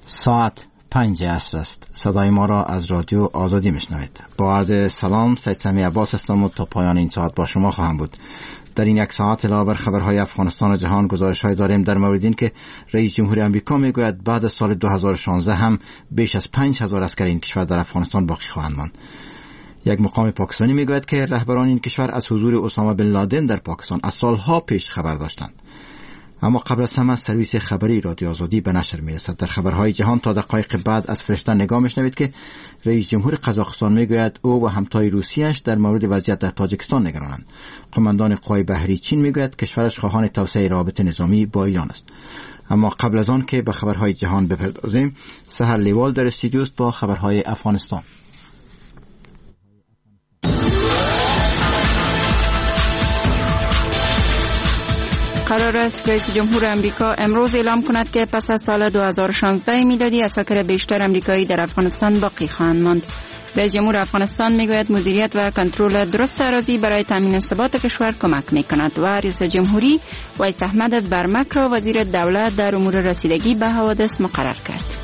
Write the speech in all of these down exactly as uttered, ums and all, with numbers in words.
ساعت پنج عصر است. صدای ما را از رادیو آزادی میشنوید. با عرض سلام، سید سمی عباس هستم و تا پایان این ساعت با شما خواهم بود. در این یک ساعت علاوه بر خبرهای افغانستان و جهان گزارش‌های داریم در مورد این که رئیس جمهوری آمریکا میگوید بعد از سال دو هزار و شانزده هم بیش از پنج هزار اسکر این کشور در افغانستان باقی خواهند ماند. یک مقام پاکستانی میگوید که رهبران این کشور از حضور اسامه بن لادن در پاکستان از سالها پیش خبر داشتند. اما قبل از همه سرویس خبری رادیو آزادی به نشر میرسد. در خبرهای جهان تا دقایق بعد از فرشته نگاه میشنوید که رئیس جمهور قزاقستان میگوید او و همتای روسیه‌اش در مورد وضعیت در تاجیکستان نگرانند. قماندان قوای بحری چین میگوید کشورش خواهان توسعه روابط نظامی با ایران است. اما قبل از آن که به خبرهای جهان بپردازیم، سحر لیوال در استودیو است با خبرهای افغانستان. قرار است رئیس جمهور امریکا امروز اعلام کند که پس از سال دو هزار و شانزده میلادی اساکر بیشتر امریکایی در افغانستان باقی خواهند ماند. رئیس جمهور افغانستان میگوید مدیریت و کنترل درست اراضی برای تامین ثبات کشور کمک میکند و رئیس جمهوری ویس احمد برمک را وزیر دولت در امور رسیدگی به حوادث مقرر کرد.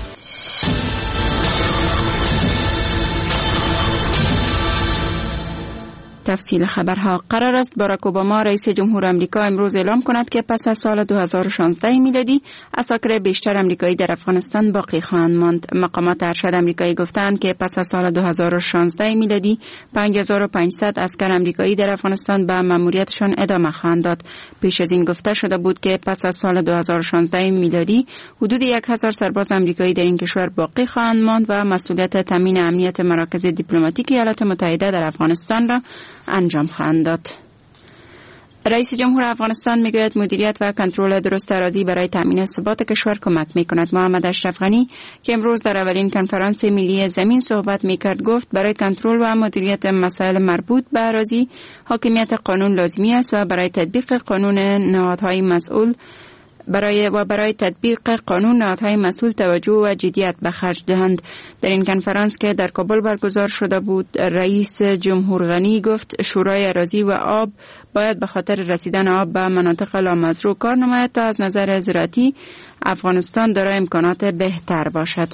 تفصیل خبرها. قرار است باراک اوباما رئیس جمهور آمریکا امروز اعلام کند که پس از سال دو هزار و شانزده میلادی اساکر بیشتر آمریکایی در افغانستان باقی خواهند ماند. مقامات ارشد آمریکایی گفتند که پس از سال دو هزار و شانزده میلادی پنج هزار و پانصد اسکر آمریکایی در افغانستان به مأموریتشان ادامه خواهند داد. پیش از این گفته شده بود که پس از سال دو هزار و شانزده میلادی حدود یک هزار سرباز آمریکایی در این کشور باقی خواهند ماند و مسئولیت تامین امنیت مراکز دیپلماتیک ایالات متحده در افغانستان را انجام خواهند داد. رئیس جمهور افغانستان میگوید مدیریت و کنترل درست اراضی برای تامین ثبات کشور کمک میکند. محمد اشرف غنی که امروز در اولین کنفرانس ملی زمین صحبت میکرد گفت برای کنترل و مدیریت مسائل مربوط به اراضی حاکمیت قانون لازمی است و برای تطبیق قانون نهادهای مسئول برای و برای تطبیق قانون نهادهای مسئول توجه و جدیت به خرج دهند. در این کنفرانس که در کابل برگزار شده بود، رئیس جمهور غنی گفت شورای اراضی و آب باید به خاطر رسیدن آب به مناطق لامزرو کار نماید تا از نظر زراعتی افغانستان دارای امکانات بهتر باشد.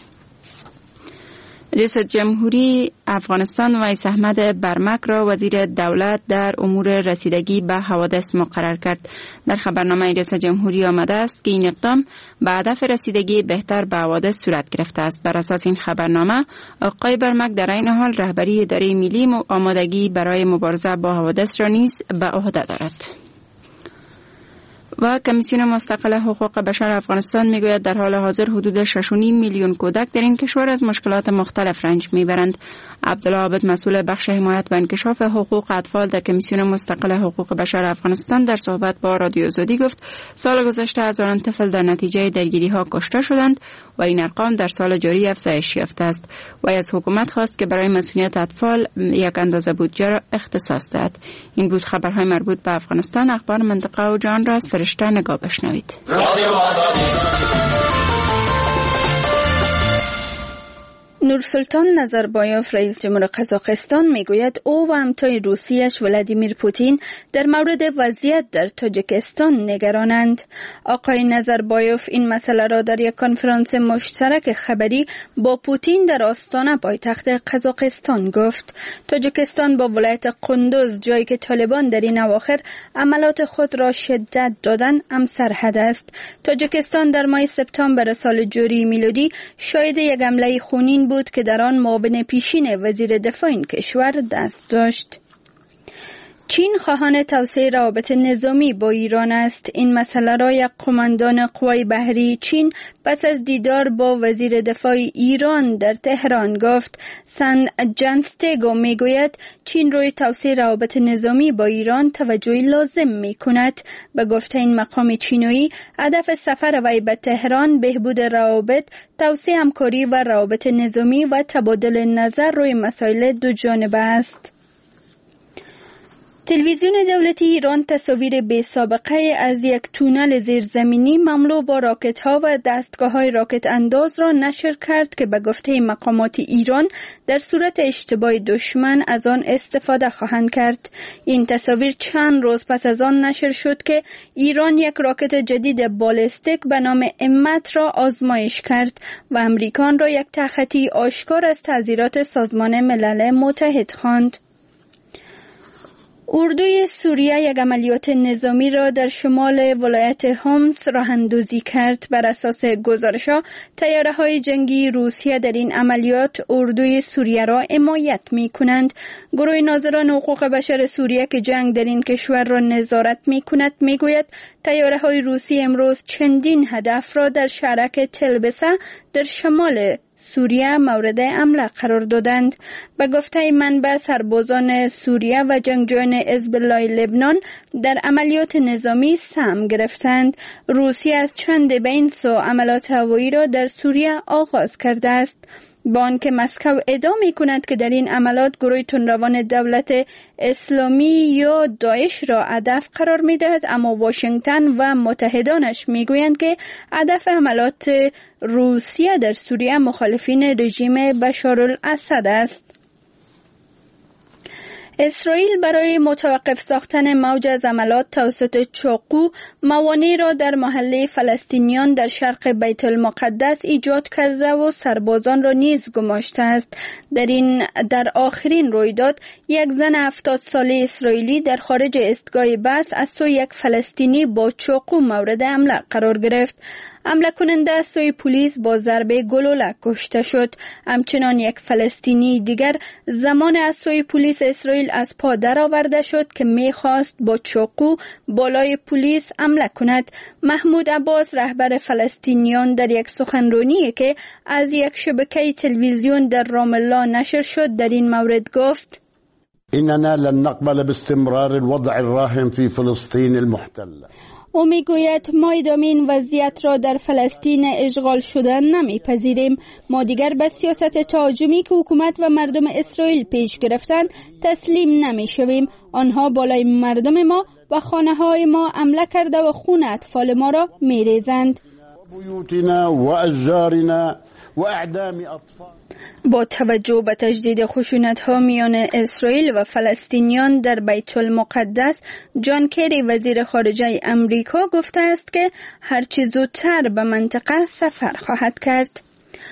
رئیس جمهوری افغانستان ویس احمد برمک را وزیر دولت در امور رسیدگی به حوادث مقرر کرد. در خبرنامه رئیس جمهوری آمده است که این اقدام به هدف رسیدگی بهتر به حوادث صورت گرفته است. بر اساس این خبرنامه آقای برمک در این حال رهبری اداره ملی آمادگی برای مبارزه با حوادث را نیز به عهده دارد. و کمیسیون مستقل حقوق بشر افغانستان میگوید در حال حاضر حدود شش و نیم میلیون کودک در این کشور از مشکلات مختلف رنج میبرند. عبدالله عابد مسئول بخش حمایت و انکشاف حقوق اطفال در کمیسیون مستقل حقوق بشر افغانستان در صحبت با رادیو آزادی گفت سال گذشته هزاران طفل در نتیجه درگیری ها کشته شدند و این ارقام در سال جاری افزایش یافته است. و از حکومت خواست که برای مسئولیت اطفال یک اندازه بودجه را اختصاص دهد. این بود خبرهای مربوط به افغانستان. اخبار منطقه و جهان را از فرشته نگاه بشنوید. نورسلطان نظربایوف رئیس جمهور قزاقستان میگوید او و همتای روسیش ولادیمیر پوتین در مورد وضعیت در تاجیکستان نگرانند. آقای نظربایوف این مسئله را در یک کنفرانس مشترک خبری با پوتین در آستانه پایتخت قزاقستان گفت. تاجیکستان با ولایت قندوز، جایی که طالبان در این اواخر عملات خود را شدت دادن، هم سرحد است. تاجیکستان در ماه سپتامبر سال جاری میلادی شاهد یک حمله خونین بود که در آن معاون پیشین وزیر دفاع این کشور دست داشت. چین خواهان توسعه روابط نظامی با ایران است. این مسئله را یک قماندان قوای بحری چین پس از دیدار با وزیر دفاع ایران در تهران گفت. سن جانستگو میگوید چین روی توسعه روابط نظامی با ایران توجه لازم می کند. به گفته این مقام چینی، هدف سفر وی به تهران بهبود روابط، توسعه همکاری و روابط نظامی و تبادل نظر روی مسائل دو جانبه است. تلویزیون دولتی ایران تصاویر بی سابقه از یک تونل زیرزمینی مملو با راکت ها و دستگاه های راکت انداز را نشر کرد که به گفته مقامات ایران در صورت اشتباه دشمن از آن استفاده خواهند کرد. این تصاویر چند روز پس از آن نشر شد که ایران یک راکت جدید بالستیک به نام امت را آزمایش کرد و امریکان را یک تخطی آشکار از تعزیرات سازمان ملل متحد خواند. اردوی سوریه یک عملیات نظامی را در شمال ولایت حمص راه‌اندازی کرد. بر اساس گزارش‌ها طیاره‌های جنگی روسیه در این عملیات اردوی سوریه را حمایت می‌کنند. گروه ناظران حقوق بشر سوریه که جنگ در این کشور را نظارت می‌کند می‌گوید طیاره‌های روسی امروز چندین هدف را در شهرک تلبسه در شمال سوریه مورد حمله قرار دادند. به گفته منبع سربازان سوریه و جنگجویان حزب الله لبنان در عملیات نظامی سهم گرفتند. روسیه از چند به این سو عملیات هوایی را در سوریه آغاز کرده است. با آنکه مسکو ادعا می‌کند که در این عملیات گروه تندروان دولت اسلامی یا داعش را هدف قرار می‌دهد، اما واشنگتن و متحدانش می‌گویند که هدف حملات روسیه در سوریه مخالفین رژیم بشارالاسد است. اسرائیل برای متوقف ساختن موج از حملات توسط چاقو موانع را در محله فلسطینیان در شرق بیت المقدس ایجاد کرده و سربازان را نیز گماشته است. در این در آخرین رویداد یک زن هفتاد ساله اسرائیلی در خارج ایستگاه بس از سوی یک فلسطینی با چاقو مورد حمله قرار گرفت. حمله کننده از سوی پلیس با ضربه گلوله کشته شد. همچنان یک فلسطینی دیگر زمان از سوی پلیس اسرائیل از پا درآورده شد که می‌خواست با چاقو بالای پلیس حمله کند. محمود عباس رهبر فلسطینیان در یک سخنرانی که از یک شبکه تلویزیون در رام الله نشر شد در این مورد گفت: إننا لن نقبل باستمرار الوضع الراهن في فلسطين المحتلة. او میگوید ما ادامه این وضعیت را در فلسطین اشغال شده نمیپذیریم. ما دیگر به سیاست تهاجمی که حکومت و مردم اسرائیل پیش گرفتند تسلیم نمیشویم. آنها بالای مردم ما و خانه های ما حمله کرده و خون اطفال ما را میریزند. بیوتنا و اشجارنا و اعدام اطفال. با توجه به تجدید خشونت‌ها میان اسرائیل و فلسطینیان در بیت المقدس، جان کری وزیر خارجه امریکا گفته است که هرچه زودتر به منطقه سفر خواهد کرد.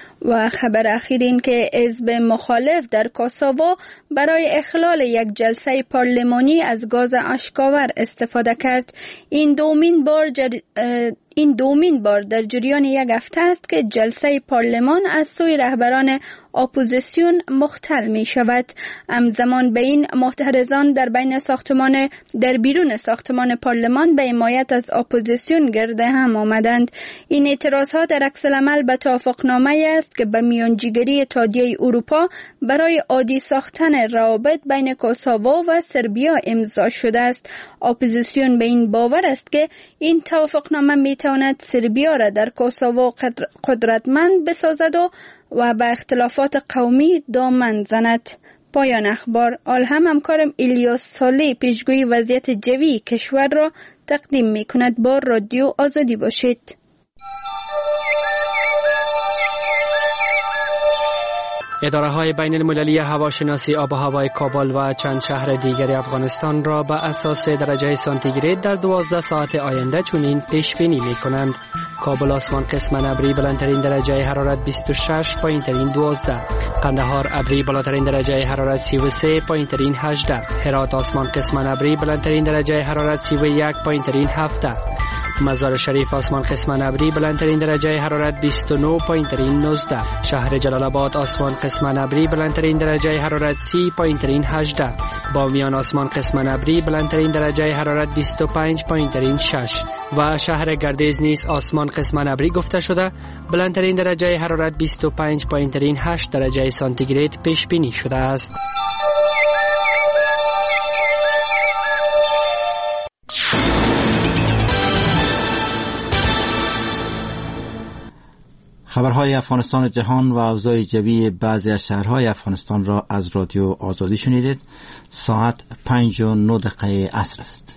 و خبر اخیر این که حزب مخالف در کوسوو برای اخلال یک جلسه پارلمانی از گاز اشک‌آور استفاده کرد. این دومین بار جر... این دومین بار در جریان یک هفته است که جلسه پارلمان از سوی رهبران اپوزیسیون مختل می شود. همزمان به این معترضان در بین ساختمان در بیرون ساختمان پارلمان به حمایت از اپوزیسیون گرد هم آمدند. این اعتراضها در عکس العمل به توافقنامه است که به میانجیگری اتحادیه اروپا برای عادی ساختن روابط بین کوسوو و سربیا امضا شده است. اپوزیسیون به این باور است که این توافقنامه می تواند سربیا را در کوسوو قدرتمند بسازد و و به اختلافات قومی دامن زند. پایان اخبار. آل هم همکارم الیاس سالی پیشگویی وضعیت جوی کشور را تقدیم می کند. با رادیو آزادی باشید. اداره های بین المللی هواشناسی آب و هوای کابل و چند شهر دیگر افغانستان را به اساس درجه سانتیگراد در دوازده ساعت آینده چنین پیش بینی می کنند. کابل آسمان قسماً ابری بلندترین درجه حرارت بیست و شش، پایینترین دوازده. قندهار ابری بالاترین درجه حرارت سی و سه، پایینترین هجده. هرات آسمان قسماً ابری بلندترین درجه حرارت سی و یک، پایینترین هفده. مزار شریف آسمان قسماً ابری بلندترین درجه حرارت بیست و نه، پایینترین نوزده. شهر جلال آباد آسمان قسماً ابری بلندترین درجه حرارت سی، پایینترین هجده. بامیان آسمان قسماً ابری بلندترین درجه حرارت بیست و پنج، پایینترین شش. و شهر گردیز نیز آسمان قسماً ابری گفته شده بلندترین درجه حرارت بیست و پنج، پایینترین هشت درجه سانتیگراد پیش بینی شده است. خبرهای افغانستان و جهان و اوضاع جوی بعضی از شهرهای افغانستان را از رادیو آزادی شنیدید. ساعت پنج و نه دقیقه عصر است.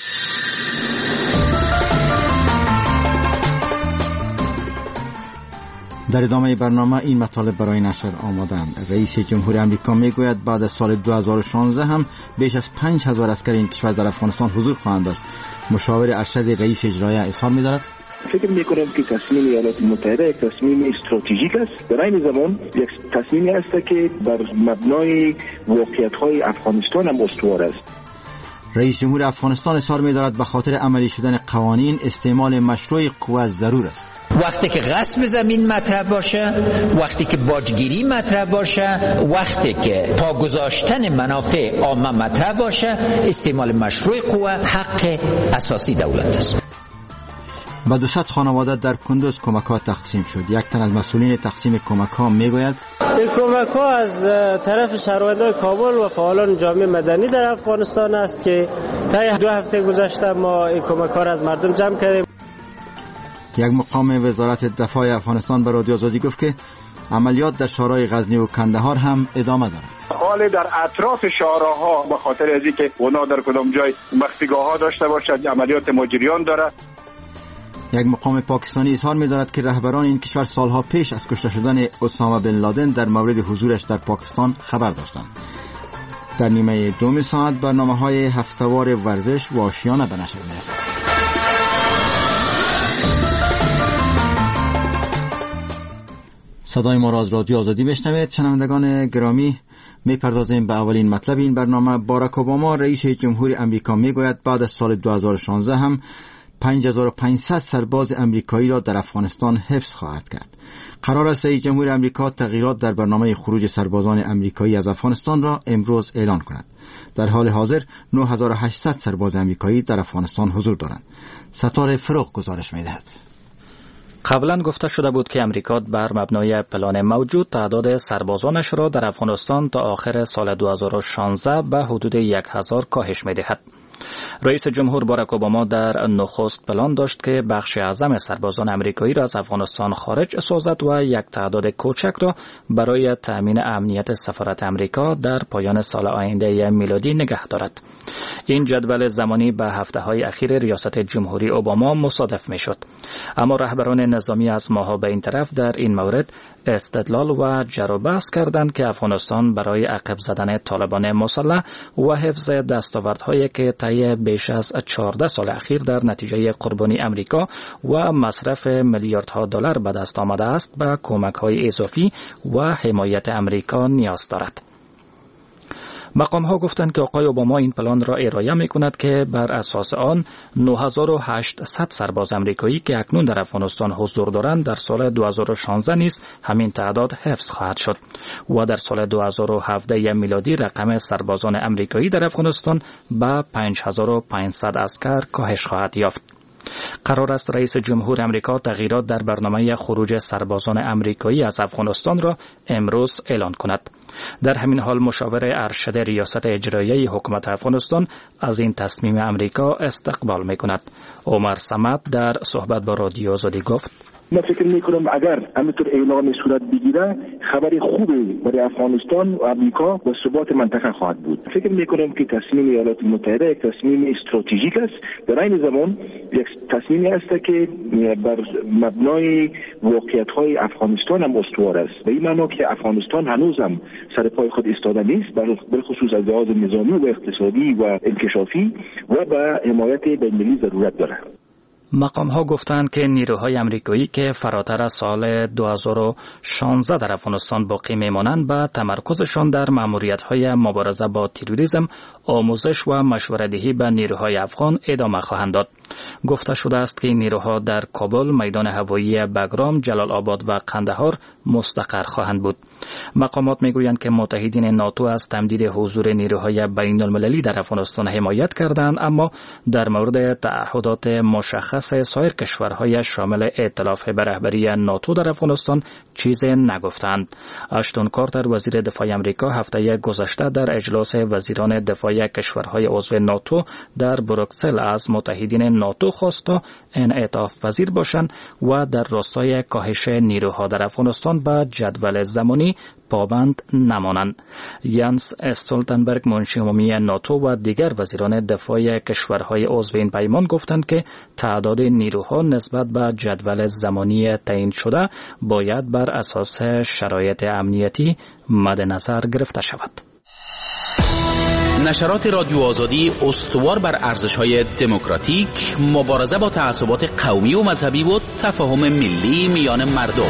در ادامه برنامه این مطالب برای نشر آمادند. رئیس جمهور امریکا میگوید بعد از سال دو هزار و شانزده هم بیش از پنج هزار اسکر این کشور در افغانستان حضور خواهند داشت. مشاور ارشد رئیس اجرایی اظهار می‌دارد فکر میکنم که تصمیم ایالات متحده یک تصمیم استراتژیک است. در این زمان یک تصمیمی است که بر مبنای واقعیت‌های افغانستان هم استوار است. رئیس جمهور افغانستان اظهار می‌دارد به خاطر عملی شدن قوانین استعمال مشروع قوه ضرور است. وقتی که غصب زمین مطرح باشه، وقتی که باجگیری مطرح باشه، وقتی که پا گذاشتن منافع عامه مطرح باشه، استعمال مشروع قوه حق اساسی دولت است. با دوصد خانواده در کندوز کمک‌ها تقسیم شد. یک تن از مسئولین تقسیم کمک‌ها میگوید این کمک‌ها از طرف شهروندان کابل و فعالان جامعه مدنی در افغانستان است که تا دو هفته گذشته ما این کمک‌ها را از مردم جمع کردیم. یک مقام وزارت دفاع افغانستان به رادیو آزادی گفت که عملیات در شهرهای غزنی و کندهار هم ادامه دارد. حال در اطراف شهرها به خاطر از اینکه اونا در کدام جای مخفیگاه‌ها داشته باشد عملیات مجریان دارد. یک مقام پاکستانی اظهار می‌دارد که رهبران این کشور سالها پیش از کشته شدن اسامه بن لادن در مورد حضورش در پاکستان خبر داشتند. در نیمه دوم ساعت برنامه‌های هفته‌وار ورزش و آشیانه به نشر می‌رسد. صدای ما را از رادیو آزادی بشنوید. شنوندگان گرامی، میپردازیم به اولین مطلب این برنامه. باراک اوباما رئیس جمهور امریکا میگوید بعد از سال دو هزار و شانزده هم پنج هزار و پانصد سرباز امریکایی را در افغانستان حفظ خواهد کرد. قرار است رئیس جمهور امریکا تغییرات در برنامه خروج سربازان امریکایی از افغانستان را امروز اعلان کند. در حال حاضر نه هزار و هشتصد سرباز امریکایی در افغانستان حضور دارند. ستاره فروغ گزارش می‌دهد. قبلا گفته شده بود که امریکا بر مبنای پلان موجود تعداد سربازانش را در افغانستان تا آخر سال دو هزار و شانزده به حدود یک هزار کاهش می‌دهد. رئیس جمهور باراک اوباما در نخست پلان داشت که بخش اعظم سربازان امریکایی را از افغانستان خارج سازد و یک تعداد کوچک را برای تأمین امنیت سفارت امریکا در پایان سال آینده میلادی نگه دارد. این جدول زمانی به هفته‌های اخیر ریاست جمهوری اوباما مصادف می‌شد. اما رهبران نظامی از ماه‌ها به این طرف در این مورد استدلال و جر و بحث کردند که افغانستان برای عقب زدن طالبان مسلح و حفظ دستاوردهایی که طی بیش از چهارده سال اخیر در نتیجه قربانی امریکا و مصرف میلیاردها دلار به دست آمده است به کمک‌های اضافی و حمایت امریکا نیاز دارد. مقام ها گفتند که آقای اوباما این پلان را ارائه می کند که بر اساس آن نه هزار و هشتصد سرباز امریکایی که اکنون در افغانستان حضور دارند در سال دو هزار و شانزده نیز همین تعداد حفظ خواهد شد و در سال دو هزار و هفده میلادی رقم سربازان امریکایی در افغانستان به پنج هزار و پانصد اسکر کاهش خواهد یافت. قرار است رئیس جمهور امریکا تغییرات در برنامه خروج سربازان امریکایی از افغانستان را امروز اعلان کند. در همین حال مشاور ارشد ریاست اجرایی حکومت افغانستان از این تصمیم امریکا استقبال می کند. عمر صمد در صحبت با رادیو آزادی گفت: من فکر میکنم اگر همینطور اعلام صورت بگیره خبر خوبی برای افغانستان و امریکا و ثبات منطقه خواهد بود. فکر میکنم که تصمیم ایالات متحده یک تصمیم استراتژیک است. در این زمان یک تصمیمی است که بر مبنای واقعیت‌های افغانستان هم استوار است. به این معنی که افغانستان هنوز هم سر پای خود ایستاده نیست، به خصوص از لحاظ نظامی و اقتصادی و انکشافی و به حمایت بین‌المللی ضرورت دارد. مقام ها گفتند که نیروهای امریکایی که فراتر از سال دو هزار و شانزده در افغانستان باقی میمانند به تمرکزشان در ماموریت‌های مبارزه با تروریسم، آموزش و مشوره‌دهی به نیروهای افغان ادامه خواهند داد. گفته شده است که نیروها در کابل، میدان هوایی بگرام، جلال آباد و قندهار مستقر خواهند بود. مقامات میگویند که متحدین ناتو از تمدید حضور نیروهای بین‌المللی در افغانستان حمایت کردند، اما در مورد تعهدات مشخص دست سایر کشورهای شامل ائتلاف به رهبری ناتو در افغانستان چیزی نگفتند. اشتون کارتر وزیر دفاع آمریکا هفته گذشته در اجلاس وزیران دفاع کشورهای عضو ناتو در بروکسل از متحدین ناتو خواست تا انعطاف پذیر باشند و در راستای کاهش نیروها در افغانستان به جدول زمانی پابند نمانند. یانس استولتنبرگ منشی عمومی ناتو و دیگر وزیران دفاع کشورهای عضو این پیمان گفتند که تعداد نیروها نسبت به جدول زمانی تعیین شده باید بر اساس شرایط امنیتی مد نظر گرفته شود. نشرات رادیو آزادی استوار بر ارزش‌های دموکراتیک، مبارزه با تعصبات قومی و مذهبی و تفاهم ملی میان مردم.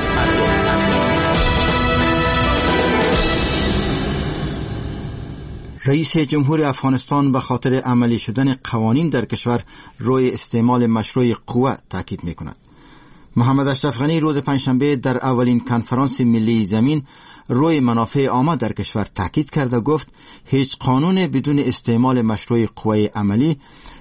رئیس جمهور افغانستان به خاطر عملی شدن قوانین در کشور روی استعمال مشروع قوه تاکید می‌کند. محمد اشرف غنی روز پنجشنبه در اولین کنفرانس ملی زمین روی منافع عامه در کشور تاکید کرد و گفت هیچ قانون بدون استعمال مشروع قوه عملی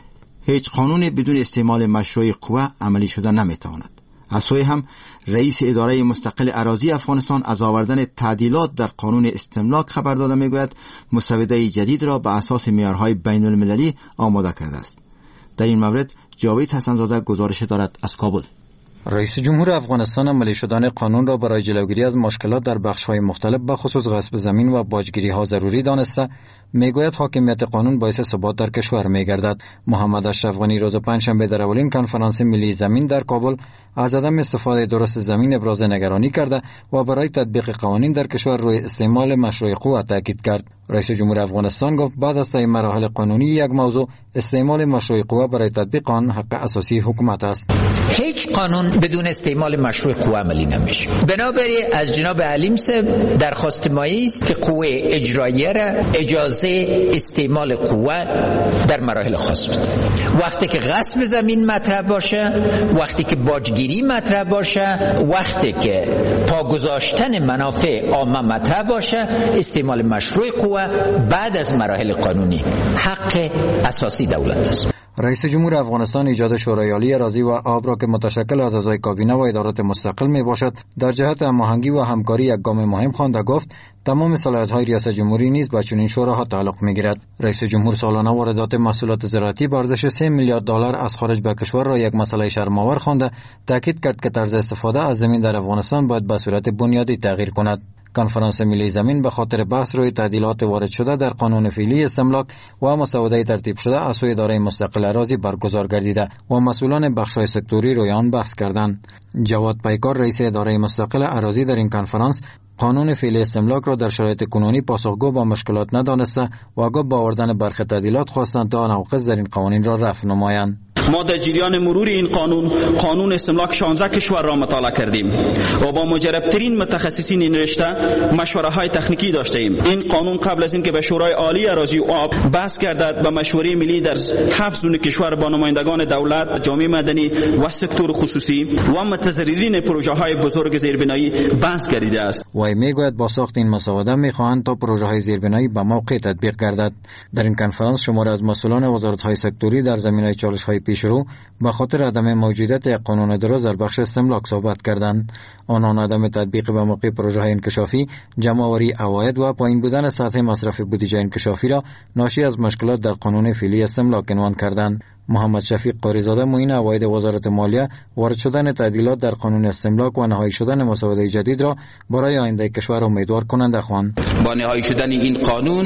هیچ قانون بدون استعمال مشروع قوه عملی شدن نمیتواند. از سوی هم رئیس اداره مستقل اراضی افغانستان از آوردن تعدیلات در قانون استملاک خبر داده میگوید مسوده جدید را به اساس معیارهای بین المللی آماده کرده است. در این مورد جاوید حسن‌زاده گزارش دارد از کابل. رئیس جمهور افغانستان عملی شدن قانون را برای جلوگیری از مشکلات در بخش‌های مختلف به خصوص غصب زمین و باجگیری‌ها ضروری دانسته میگوید حاکمیت قانون باعث ثبات در کشور میگردد. محمد اشرف غنی روز پنجشنبه در اولین کنفرانس ملی زمین در کابل از عدم استفاده درست زمین ابراز نگرانی کرده و برای تطبیق قوانین در کشور روی استعمال مشروع قوه تاکید کرد. رئیس جمهور افغانستان گفت بعد از طی مراحل قانونی یک موضوع استعمال مشروع قوه برای تطبیق آن حق اساسی حکومت است. هیچ قانون بدون استعمال مشروع قوه عملی نمیشه. بنابراین از جناب علیم صاحب درخواست مایه است که قوه اجراییه را اجازه استعمال قوه در مراحل خاص بده. وقتی که غصب زمین مطرح باشه، وقتی که باجگیری مطرح باشه، وقتی که پا گذاشتن منافع عامه مطرح باشه، استعمال مشروع قوه بعد از مراحل قانونی حق اساسی دولت است. رئیس جمهور افغانستان ایجاد شورای عالی اراضی و آب را که متشکل از اعضای کابینه و ادارات مستقل می باشد در جهت هماهنگی و همکاری یک گام مهم خوانده. گفت تمام صلاحیت‌های ریاست جمهوری نیز به چنین شوراها تعلق می‌گیرد. رئیس جمهور سالانه واردات محصولات زراعتی به ارزش سه میلیارد دلار از خارج به کشور را یک مسئله شرم‌آور خوانده. تاکید کرد که طرز استفاده از زمین در افغانستان باید به صورت بنیادی تغییر کند. کنفرانس ملی زمین به خاطر بحث روی تعدیلات وارد شده در قانون فعلی استملاک و مسوده ترتیب شده از سوی اداره مستقل اراضی برگزار گردیده و مسئولان بخش‌های سکتوری روی آن بحث کردند. جواد پیکار رئیس اداره مستقل اراضی در این کنفرانس قانون فعلی استملاک را در شرایط کنونی پاسخگو با مشکلات ندانسته و گفت با آوردن برخی تعدیلات خواستند تا نواقص در این قوانین را رفع نمایند. ما در جریان مرور این قانون قانون استملاک شانزده کشور را مطالعه کردیم و با مجربترین متخصصین این رشته مشوره های تکنیکی داشته ایم. این قانون قبل از اینکه به شورای عالی اراضی و آب بحث گردد به مشوره ملی در هفت زون کشور با نمایندگان دولت، جامعه مدنی و سکتور خصوصی و متضررین پروژه های بزرگ زیربنایی بحث گردیده است. وی میگوید با ساخت این مسوده میخواهند تا پروژه های زیربنایی به موقع تطبیق گردد. در این کنفرانس شماری از مسئولان وزارت های سکتوری در زمینه چالش های پیشرو به خاطر عدم موجودیت یک قانون درست در بخش استملاک صحبت کردند. آنان عدم تطبیق به موقع پروژه های انکشافی، جمع‌آوری عواید و پایین بودن سطح مصرف بودجه انکشافی را ناشی از مشکلات در قانون فعلی استملاک عنوان کردند. محمد شفیق قاریزاده معین عواید وزارت مالیه وارد شدن تعدیلات در قانون استملاک و نهایی شدن مسوده جدید را برای آینده کشور امیدوار کننده خواند. با نهایی شدن این قانون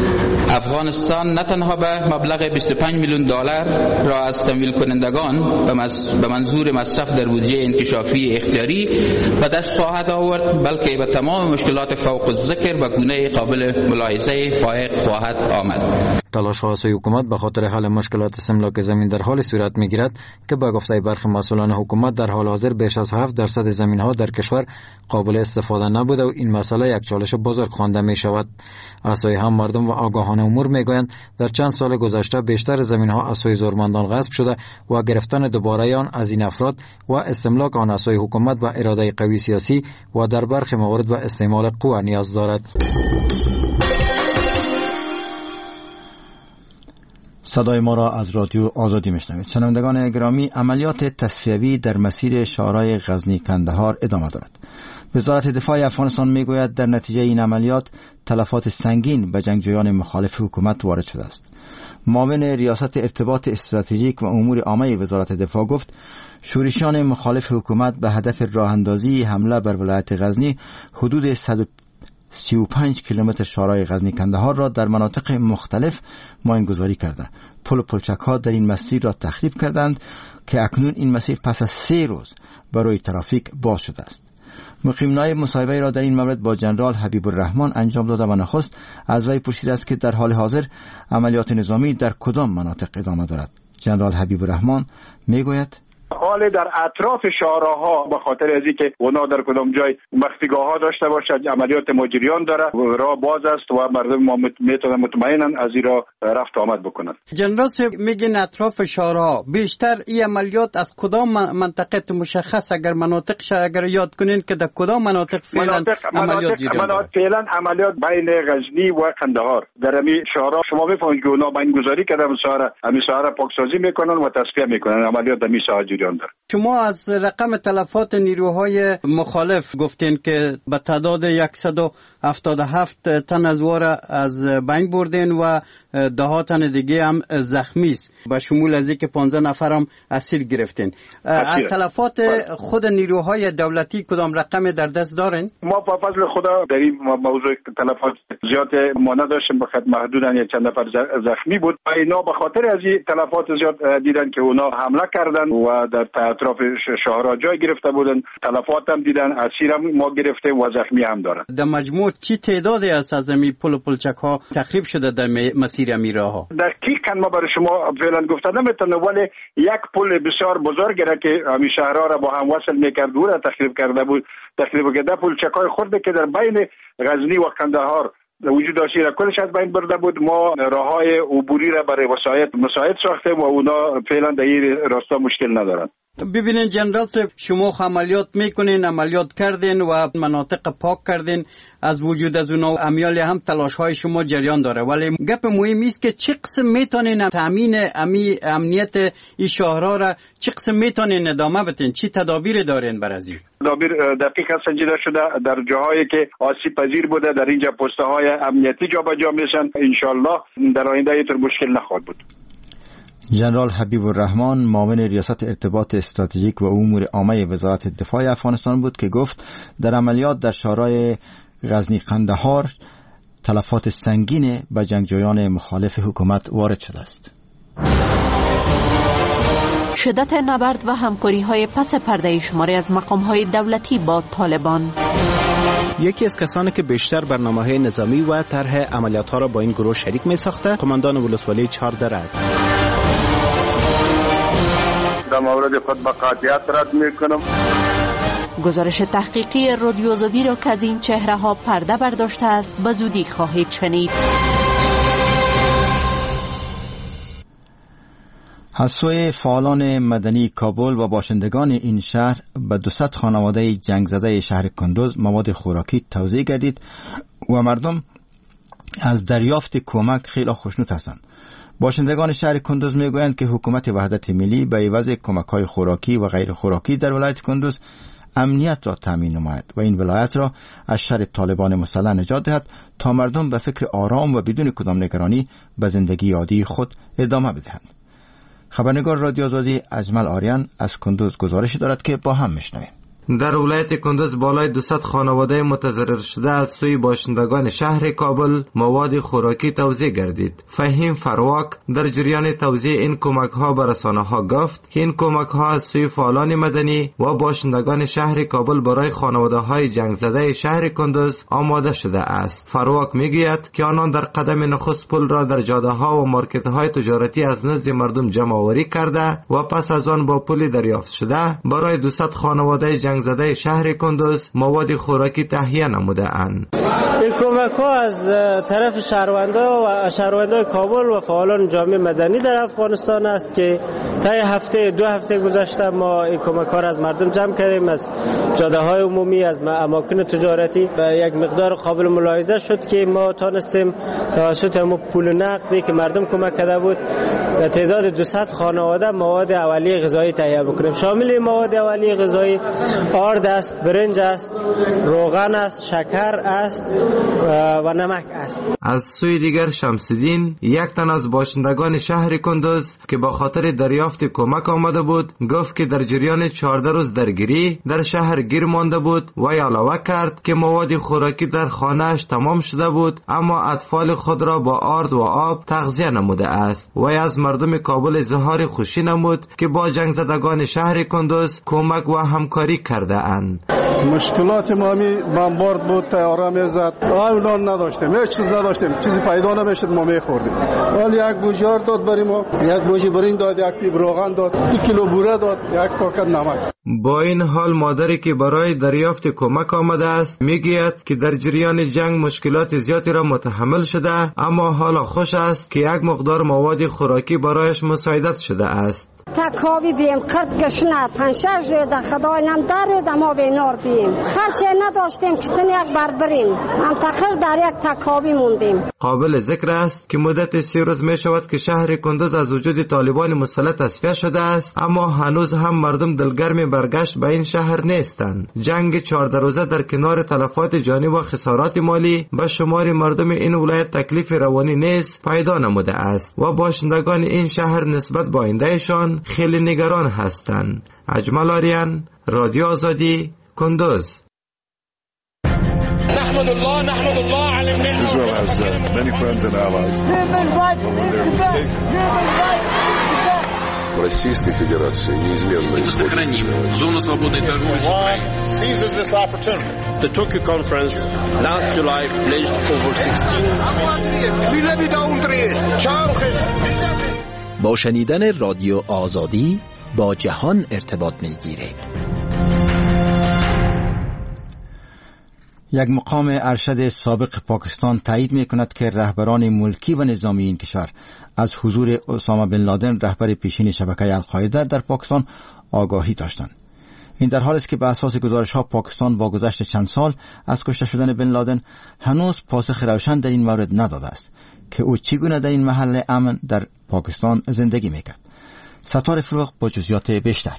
افغانستان نه تنها به مبلغ بیست و پنج میلیون دلار را از تمویل کنندگان به منظور مصرف در بودجه انکشافی اختیاری به دست خواهد آورد، بلکه به تمام مشکلات فوق الذکر به گونه قابل ملاحظه فائق خواهد آمد. تلاش‌ها سوی حکومت به خاطر حل مشکلات استملاک زمین در حال صورت می‌گیرد که به گفته برخی مسئولان حکومت در حال حاضر بیش از هفت درصد زمین‌ها در کشور قابل استفاده نبوده و این مسئله یک چالش بزرگ خوانده می‌شود. از سوی هم مردم و آگاهان امور می‌گویند در چند سال گذشته بیشتر زمین‌ها از سوی زورمندان غصب شده و گرفتن دوباره آن از این افراد و استملاک آن از سوی حکومت و اراده قوی سیاسی و در برخی موارد به استعمال قوه نیاز دارد. صدای ما را از رادیو آزادی میشنوید. شنوندگان گرامی، عملیات تصفیوی در مسیر شارای غزنی کندهار ادامه دارد. وزارت دفاع افغانستان میگوید در نتیجه این عملیات تلفات سنگین به جنگجویان مخالف حکومت وارد شده است. معاون ریاست ارتباط استراتژیک و امور عامه وزارت دفاع گفت شورشیان مخالف حکومت به هدف راه اندازی حمله بر ولایت غزنی حدود صد و سی و پنج کیلومتر شارای غزنی کندهار را در مناطق مختلف ماینگذاری کرده. پل و پلچک ها در این مسیر را تخریب کردند که اکنون این مسیر پس از سه روز برای ترافیک باز شده است. مقیم نایب مصاحبه را در این مورد با جنرال حبیب الرحمن انجام داده و نخست از وی پرسیده است که در حال حاضر عملیات نظامی در کدام مناطق ادامه دارد. جنرال حبیب الرحمن میگوید حال در اطراف شهرها به خاطر از اینکه اونا در کدام جای مخفیگاه ها داشته باشد، عملیات مجریان داره، راه باز است و مردم ما میتونن مطمئنن از این راه رفت آمد بکنند. جنرال صاحب میگین اطراف شهرها بیشتر این عملیات از کدام منطقه مشخص، اگر مناطق اگر یاد کنین که در کدام مناطق فعلا عملیات جریان داره؟ فعلا عملیات بین غزنی و قندهار در این شهرها شما میفهمید که اونا بینگذاری کردن، ساعت همین ساعت پاکسازی میکنن و تصفیه میکنن، عملیات در این ساعت جریان داره. شما از رقم تلفات نیروهای مخالف گفتین که به تعداد صد و هفتاد و هفت تن از واره از بین بردین و ده ها تن دیگه هم زخمی است، به شمول از اینکه پانزده نفر هم اسیر گرفتین. از تلفات خود نیروهای دولتی کدام رقم در دست دارین؟ ما با فضل خدا در این موضوع تلفات زیاد ما نداشتیم، بخاطر محدودن یک چند نفر زخمی بود. اینا به خاطر از این تلفات زیاد دیدن که اونا حمله کردن و در اطراف شهرها جای گرفته بودن، تلفات هم دیدن، اسیر هم ما گرفته و زخمی هم دارن. در مجموع چی تعدادی از از می پل و پلچک ها تخریب شده در مسیر امیرها ها؟ دقیقاً ما برای شما فعلا گفتن نمیتونم، ولی یک پل بسیار بزرگ را که همین شهرها را با هم وصل میکرد او را تخریب کرده بود، تخریب کرده. پلچک های خورده که در بین غزنی و قندهار وجود داشت را کلش از بین برده بود. ما راههای عبوری را برای وسایط مساعد ساختیم و اونا فعلا در این راستا مشکل ندارن. ببینین جنرال صاحب، شما عملیات میکنین، عملیات کردین و مناطق پاک کردین، از وجود از اونا امیال هم تلاش های شما جریان داره، ولی گپ مهم است که چه قسم میتونین تامین امی امنیت این شهرها را چه قسم میتونین ادامه بدین؟ چی تدابیر دارین بر از این؟ تدابیر دقیقاً سنجیده شده در جاهایی که آسیب پذیر بوده، در اینجا پسته های امنیتی جابجا میشن. ان شاء الله در آینده اینطور مشکل نخواهد بود. جنرال حبیب الرحمن معاون ریاست ارتباط استراتژیک و امور عامه وزارت دفاع افغانستان بود که گفت در عملیات در شارای غزنی قندهار تلفات سنگین به جنگجویان مخالف حکومت وارد شده است. شدت نبرد و همکاری‌های پس پرده شماری از مقام‌های دولتی با طالبان. یکی از کسانی که بیشتر برنامه‌های نظامی و طرح عملیات‌ها را با این گروه شریک می‌ساخته، قماندان ولسوالی چهاردره است. در مورد خود به قاطعیت رد می‌کنم. گزارش تحقیقی رادیو آزادی را که از این چهره‌ها پرده برداشته است به زودی خواهید شنید. از سوی فعالان مدنی کابل و باشندگان این شهر به دوصد خانواده جنگ زده شهر کندوز مواد خوراکی توزیع گردید و مردم از دریافت کمک خیلی خوشنود هستند. باشندگان شهر کندوز میگویند که حکومت وحدت ملی به عوض کمک‌های خوراکی و غیر خوراکی در ولایت کندوز امنیت را تامین نماید و این ولایت را از شر طالبان مسلح نجات دهد تا مردم به فکر آرام و بدون کدام نگرانی به زندگی عادی خود ادامه بدهند. خبرنگار رادیو آزادی اجمل آریان از کندوز گزارش دارد که با هم میشنویم. در ولایت کندوز بالای دوصد خانواده متضرر شده از سوی باشندگان شهر کابل مواد خوراکی توزیع گردید. فهیم فرواک در جریان توزیع این کمک ها به رسانه ها گفت که این کمک ها از سوی فعالان مدنی و باشندگان شهر کابل برای خانواده های جنگ زده شهر کندوز آماده شده است. فرواک میگوید که آنان در قدم نخست پول را در جاده ها و مارکت های تجارتی از نزد مردم جمع آوری کرده و پس از آن با پولی دریافت شده برای دوصد خانواده جنگ زده شهر کندوز مواد خوراکی تهیه نموده اند. این این کمک ها از طرف شهروندان و شهروندان کابل و فعالان جامعه مدنی در افغانستان است که طی هفته دو هفته گذشته ما این کمک ها را از مردم جمع کردیم، از جاده های عمومی، از اماکن تجارتی و یک مقدار قابل ملاحظه شد که ما تانستیم توسط همون پول نقدی که مردم کمک کرده بود به تعداد دویست خانواده مواد اولیه غذایی تهیه بکنیم. شامل مواد اولیه غذایی آرد است، برنج است، روغن است، شکر است و نمک است. از سوی دیگر شمس‌الدین، یک تن از باشندگان شهر کندوز که با خاطر دریافت کمک آمده بود، گفت که در جریان چهارده روز درگیری در شهر گیر مانده بود و علاوه کرد که مواد خوراکی در خانه‌اش تمام شده بود، اما اطفال خود را با آرد و آب تغذیه نموده است. و از مردم کابل اظهار خوشی نمود که با جنگ زدگان شهر کندوز کمک و همکاری کرده اند. مشکلات ما می بمبارد بود، تیاره میزد، اولان نداشتیم، هیچ چیز نداشتیم، چیزی پیدا نمیشد، ما میخوردیم. ولی یک بوجیار داد بریم، یک بوجی برنج داد، یک پیپ روغن داد، یک کیلو بوره داد، یک پاکت نمک. با این حال مادری که برای دریافت کمک آمده است میگوید که در جریان جنگ مشکلات زیادی را متحمل شده، اما حالا خوش است که یک مقدار مواد خوراکی برایش مساعدت شده است. تکاوی بیم قرد گشنه پنشش روزه خدای نم در روزه ما به نار بیم خرچه نداشتیم که سن یک بر بریم منتقل در یک تکاوی موندیم. قابل ذکر است که مدت سی روز می شود که شهر کندوز از وجود طالبان مسلح تصفیه شده است، اما هنوز هم مردم دلگرم برگشت به این شهر نیستند. جنگ چهارده روزه در کنار تلفات جانی و خسارات مالی به شمار مردم این ولایت تکلیف روانی نیز پیدا نموده است و باشندگان این شهر نسبت با آیندهشان خیلی نگران هستند. اجمل آریان، رادیو آزادی، کندوز. نحمد الله نحمد الله على النعمة. Israel has uh, many friends and allies. Российской Федерации неизменно сохраним зону свободной торговли с Украиной. Seizes this opportunity. The Tokyo conference last July pledged over sixteen. با شنیدن رادیو آزادی با جهان ارتباط می‌گیرید. یک مقام ارشد سابق پاکستان تایید می‌کند که رهبران ملکی و نظامی این کشور از حضور اسامه بن لادن رهبر پیشین شبکه القاعده در پاکستان آگاهی داشتند. این در حالی است که به اساس گزارش‌ها پاکستان با گذشت چند سال از کشته شدن بن لادن هنوز پاسخ روشن در این مورد نداده است که او چگونه در این محل امن در پاکستان زندگی میکرد. ستار فروغ با جزئیات بیشتر.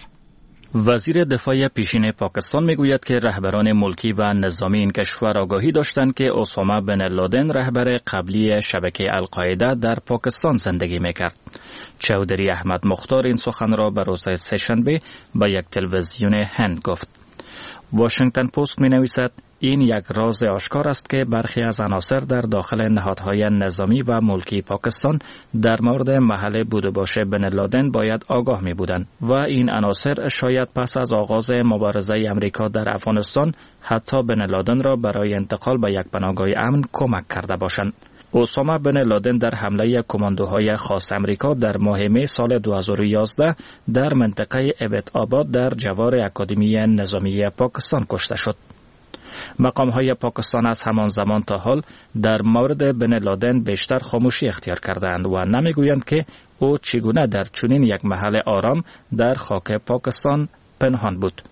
وزیر دفاع پیشین پاکستان میگوید که رهبران ملکی و نظامی این کشور آگاهی داشتند که اسامه بن لادن رهبر قبلی شبکه القاعده در پاکستان زندگی میکرد. چودری احمد مختار این سخن را به روز سه‌شنبه به یک تلویزیون هند گفت. واشنگتن پست می نویسد این یک راز آشکار است که برخی از عناصر در داخل نهادهای نظامی و ملکی پاکستان در مورد محل بود و باش بن لادن باید آگاه می بودند و این عناصر شاید پس از آغاز مبارزه امریکا در افغانستان حتی بن لادن را برای انتقال به یک پناهگاه امن کمک کرده باشند. اسامه بن لادن در حمله کماندوهای خاص امریکا در ماه می سال دو هزار و یازده در منطقه ابد آباد در جوار اکادمی نظامی پاکستان کشته شد. مقام‌های پاکستان از همان زمان تا حال در مورد بن لادن بیشتر خاموشی اختیار کردند و نمیگویند که او چگونه در چنین یک محل آرام در خاک پاکستان پنهان بود.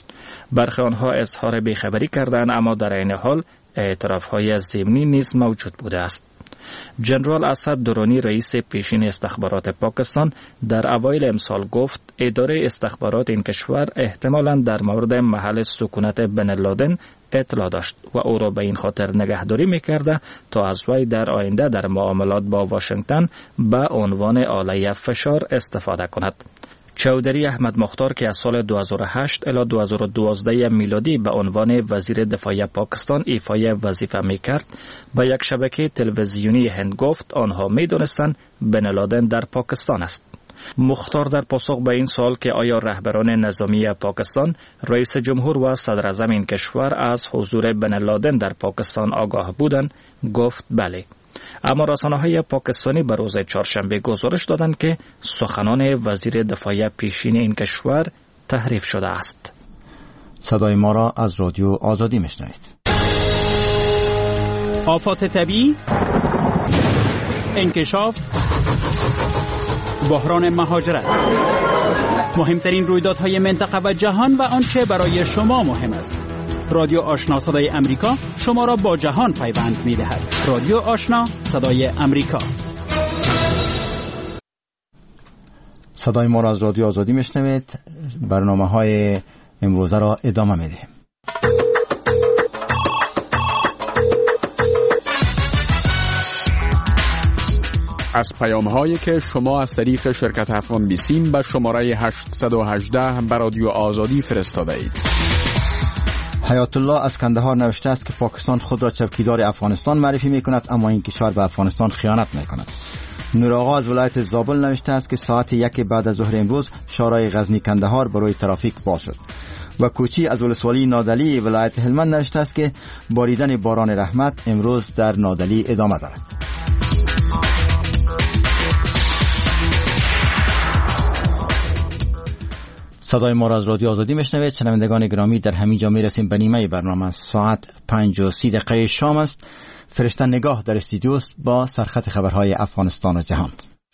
برخی آنها اظهار بیخبری کردند، اما در این حال اعتراف‌های ضمنی نیز موجود بوده است. جنرال اسد درانی رئیس پیشین استخبارات پاکستان در اوایل امسال گفت اداره استخبارات این کشور احتمالاً در مورد محل سکونت بن لادن اطلاع داشت و او را به این خاطر نگهداری می‌کرده تا از وی در آینده در معاملات با واشنگتن به عنوان آله فشار استفاده کند. چودری احمد مختار که از سال دو هزار و هشت الی دو هزار و دوازده میلادی به عنوان وزیر دفاع پاکستان ایفای وظیفه میکرد به یک شبکه تلویزیونی هند گفت آنها میدانستند بن لادن در پاکستان است. مختار در پاسخ به این سوال که آیا رهبران نظامی پاکستان، رئیس جمهور و صدر اعظم این کشور از حضور بن لادن در پاکستان آگاه بودند گفت بله. اما رسانه‌های پاکستانی به روز چهارشنبه گزارش دادند که سخنان وزیر دفاع پیشین این کشور تحریف شده است. صدای ما را از رادیو آزادی میشنوید. آفات طبیعی، انکشاف، بحران مهاجرت، مهمترین رویدادهای منطقه و جهان و آنچه برای شما مهم است. رادیو آشنا صدای امریکا شما را با جهان پیوند می‌دهد. رادیو آشنا صدای امریکا. صدای ما را از رادیو آزادی میشنوید. برنامه‌های امروزه را ادامه میدیم. از پیام‌هایی که شما از طریق شرکت افغان بیسیم به شماره هشتصد و هجده به رادیو آزادی فرستاده اید. حیات الله از کندهار نوشته است که پاکستان خود را چوکیدار افغانستان معرفی می‌کند، اما این کشور به افغانستان خیانت می‌کند. نور آقا از ولایت زابل نوشته است که ساعت یک بعد از ظهر امروز شارع غزنی کندهار برای ترافیک باز شد. و کوچی از ولسوالی نادلی ولایت هلمند نوشته است که باریدن باران رحمت امروز در نادلی ادامه دارد. صدای ما را از رادیو آزادی میشنوید. شنوندگان گرامی، در همین جا میرسیم به نیمه برنامه. ساعت پنج و سی دقیقه شام است. فرشته نگاه در استودیو است با سرخط خبرهای افغانستان و جهان.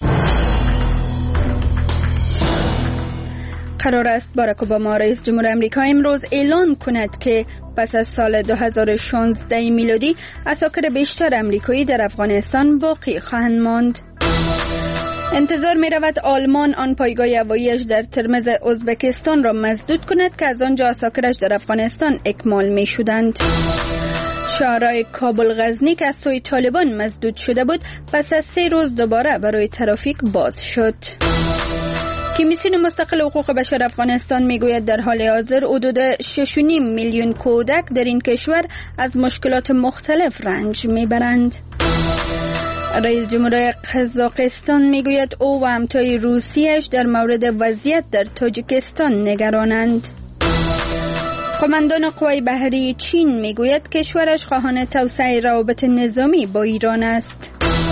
قرار است باراک اوباما رئیس جمهور آمریکا امروز اعلان کند که پس از سال دو هزار و شانزده میلادی عساکر بیشتر آمریکایی در افغانستان باقی خواهند ماند. انتظار می رود آلمان آن پایگاه هوایی‌اش در ترمز ازبکستان را مسدود کند که از آنجا عساکرش در افغانستان اکمال می شدند. شارع کابل غزنی که از سوی طالبان مسدود شده بود پس از سه روز دوباره برای ترافیک باز شد. کمیسیون مستقل حقوق بشر افغانستان میگوید در حال حاضر حدود شش و نیم میلیون کودک در این کشور از مشکلات مختلف رنج میبرند. رئیس جمهور قزاقستان میگوید او و همتای روسیه‌اش در مورد وضعیت در تاجیکستان نگرانند. قماندان قوای بحری چین میگوید کشورش خواهان توسعه روابط نظامی با ایران است.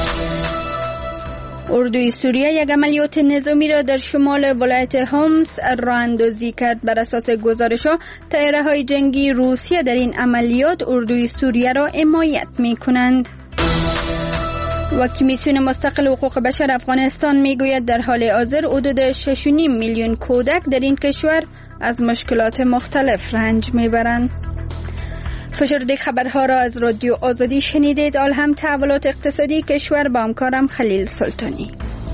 اردوی سوریه یک عملیات نظامی را در شمال ولایت هومس راه اندازی کرد. بر اساس گزارش‌ها طیاره‌های جنگی روسیه در این عملیات اردوی سوریه را حمایت می‌کنند. و کمیسیون مستقل حقوق بشر افغانستان میگوید در حال حاضر حدود شش و نیم میلیون کودک در این کشور از مشکلات مختلف رنج میبرند. فشرده خبرها را از رادیو آزادی شنیدید. آل هم تحولات اقتصادی کشور با همکارم خلیل سلطانی.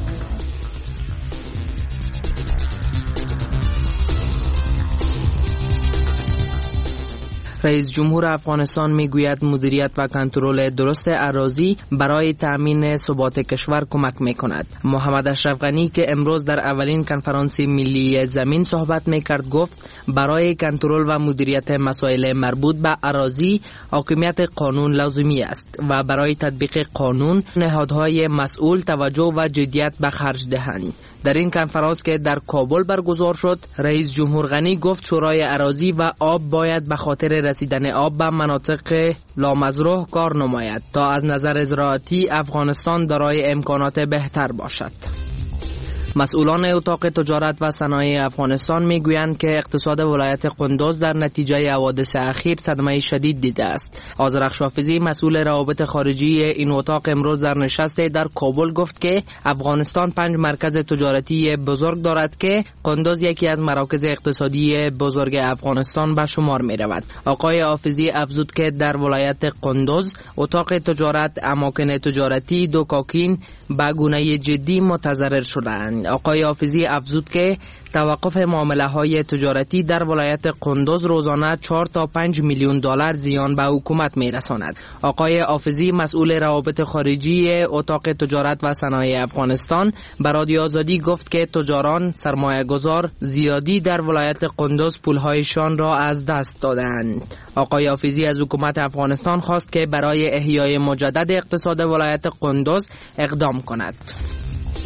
رئیس جمهور افغانستان میگوید مدیریت و کنترل درست اراضی برای تأمین ثبات کشور کمک میکند. محمد اشرف غنی که امروز در اولین کنفرانس ملی زمین صحبت میکرد گفت برای کنترل و مدیریت مسائل مربوط به اراضی حاکمیت قانون لازمی است و برای تطبیق قانون نهادهای مسئول توجه و جدیت به خرج دهند. در این کنفرانس که در کابل برگزار شد، رئیس جمهور غنی گفت شورای اراضی و آب باید به خاطر رسیدن آب به مناطق لامزروح کار نماید تا از نظر زراعتی افغانستان دارای امکانات بهتر باشد. مسئولان اتاق تجارت و صنایع افغانستان میگویند که اقتصاد ولایت قندوز در نتیجه حوادث اخیر صدمه شدید دیده است. آذرخش حافظی مسئول روابط خارجی این اتاق امروز در نشست در کابل گفت که افغانستان پنج مرکز تجارتی بزرگ دارد که قندوز یکی از مراکز اقتصادی بزرگ افغانستان به شمار می رود. آقای حافظی افزود که در ولایت قندوز اتاق تجارت، اماکن تجارتی، دکاکین به گونه جدی متضرر شدند. آقای حافظی افزود که توقف معامله های تجارتی در ولایت قندوز روزانه چهار تا پنج میلیون دلار زیان به حکومت می رساند. آقای حافظی مسئول روابط خارجی اتاق تجارت و صنایع افغانستان به رادیو آزادی گفت که تجاران سرمایه گذار زیادی در ولایت قندوز پولهایشان را از دست دادند. آقای حافظی از حکومت افغانستان خواست که برای احیای مجدد اقتصاد ولایت قندوز اقدام کند.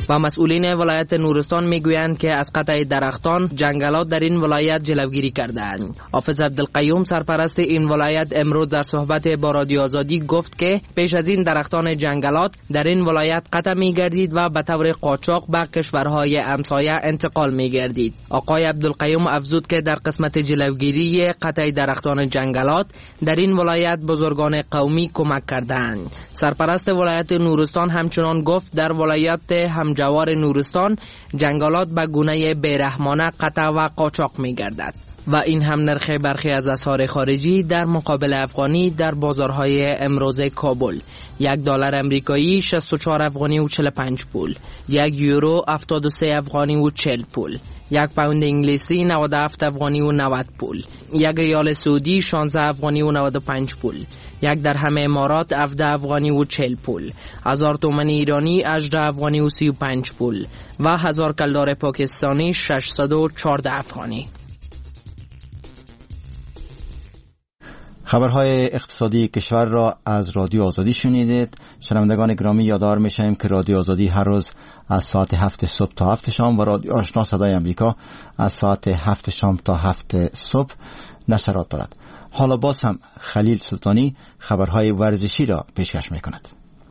و مسئولین ولایت نورستان میگویند که از قطع درختان جنگلات در این ولایت جلوگیری کردند. حافظ عبدالقیوم سرپرست این ولایت امروز در صحبت با رادیو آزادی گفت که پیش از این درختان جنگلات در این ولایت قطع می‌گردید و به طور قاچاق به کشورهای همسایه انتقال می‌گردید. آقای عبدالقیوم افزود که در قسمت جلوگیری قطع درختان جنگلات در این ولایت بزرگان قومی کمک کردند. سرپرست ولایت نورستان همچنان گفت در ولایت همجوار نورستان جنگلات به گونه بیرحمانه قطع و قاچاق می‌گردد و این هم نرخ برخی از اسعار خارجی در مقابل افغانی در بازارهای امروز کابل: یک دلار امریکایی شصت و چهار افغانی و چهل و پنج پول، یک یورو هفتاد و سه افغانی و چهل پول، یک پوند انگلیسی نود و هفت افغانی و نود پول، یک ریال سعودی شانزده افغانی و نود و پنج پول، یک درهم امارات هفده افغانی و چهل پول، هزار تومان ایرانی هجده افغانی و سی و پنج پول و هزار کلدار پاکستانی ششصد و چهارده افغانی. خبرهای اقتصادی کشور را از رادیو آزادی شنیدید. شنوندگان گرامی یادآور می‌شویم که رادیو آزادی هر روز از ساعت هفت صبح تا هفت شام و رادیو آشنا صدای امریکا از ساعت هفت شام تا هفت صبح نشرات دارد. حالا باز هم خلیل سلطانی خبرهای ورزشی را پیشکش می‌کند.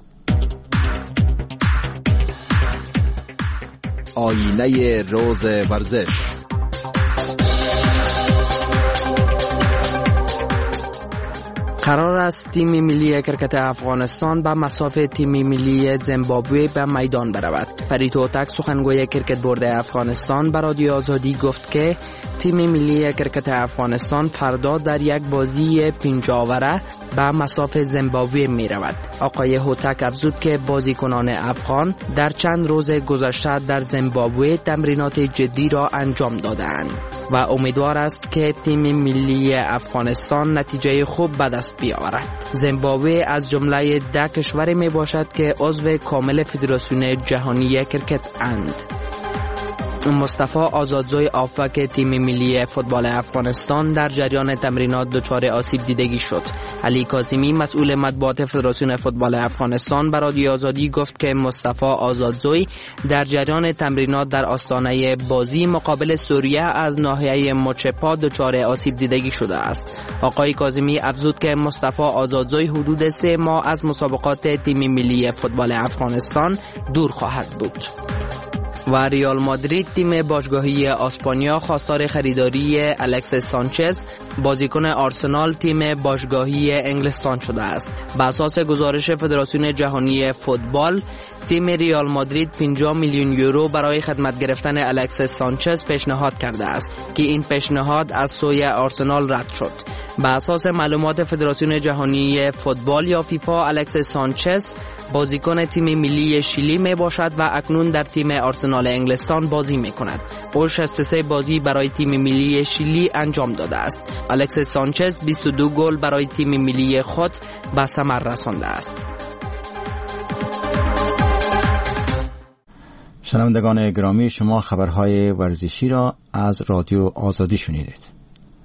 آینه روز ورزش. قرار است تیم ملی کرکت افغانستان به مسافه تیم ملی زیمبابوه به میدان برود. فرید هوتک سخنگوی کرکت بورد افغانستان به رادیو آزادی گفت که تیم ملی کرکت افغانستان فردا در یک بازی پنجاوره به مسافه زیمبابوه می رود. آقای هوتک افزود که بازیکنان افغان در چند روز گذشته در زیمبابوه تمرینات جدی را انجام دادند و امیدوار است که تیم ملی افغانستان نتیجه خوب به دست بیاورد. زیمبابوه از جمله ده کشوری می باشد که عضو کامل فدراسیون جهانی کرکت اند. مصطفی آزادزوی آفک تیم ملی فوتبال افغانستان در جریان تمرینات دچار آسیب دیدگی شد. علی کاظمی مسئول مطبوعات فدراسیون فوتبال افغانستان به رادیو آزادی گفت که مصطفی آزادزوی در جریان تمرینات در آستانه بازی مقابل سوریه از ناحیه مچ پا دچار آسیب دیدگی شده است. آقای کاظمی افزود که مصطفی آزادزوی حدود سه ماه از مسابقات تیم ملی فوتبال افغانستان دور خواهد بود. و ریال مادرید تیم باشگاهی اسپانیا خواستار خریداری الکس سانچز بازیکن آرسنال تیم باشگاهی انگلستان شده است. بر اساس گزارش فدراسیون جهانی فوتبال تیم ریال مادرید پنجاه میلیون یورو برای خدمت گرفتن الکس سانچز پیشنهاد کرده است که این پیشنهاد از سوی آرسنال رد شد. بر اساس معلومات فدراسیون جهانی فوتبال یا فیفا الکس سانچز بازیکن تیم ملی شیلی می باشد و اکنون در تیم آرسنال انگلستان بازی می کند. او شصت و سه بازی برای تیم ملی شیلی انجام داده است. الکس سانچز بیست و دو گل برای تیم ملی خود به ثمر رسانده است. شنوندگان گرامی شما خبرهای ورزشی را از رادیو آزادی شنیدید.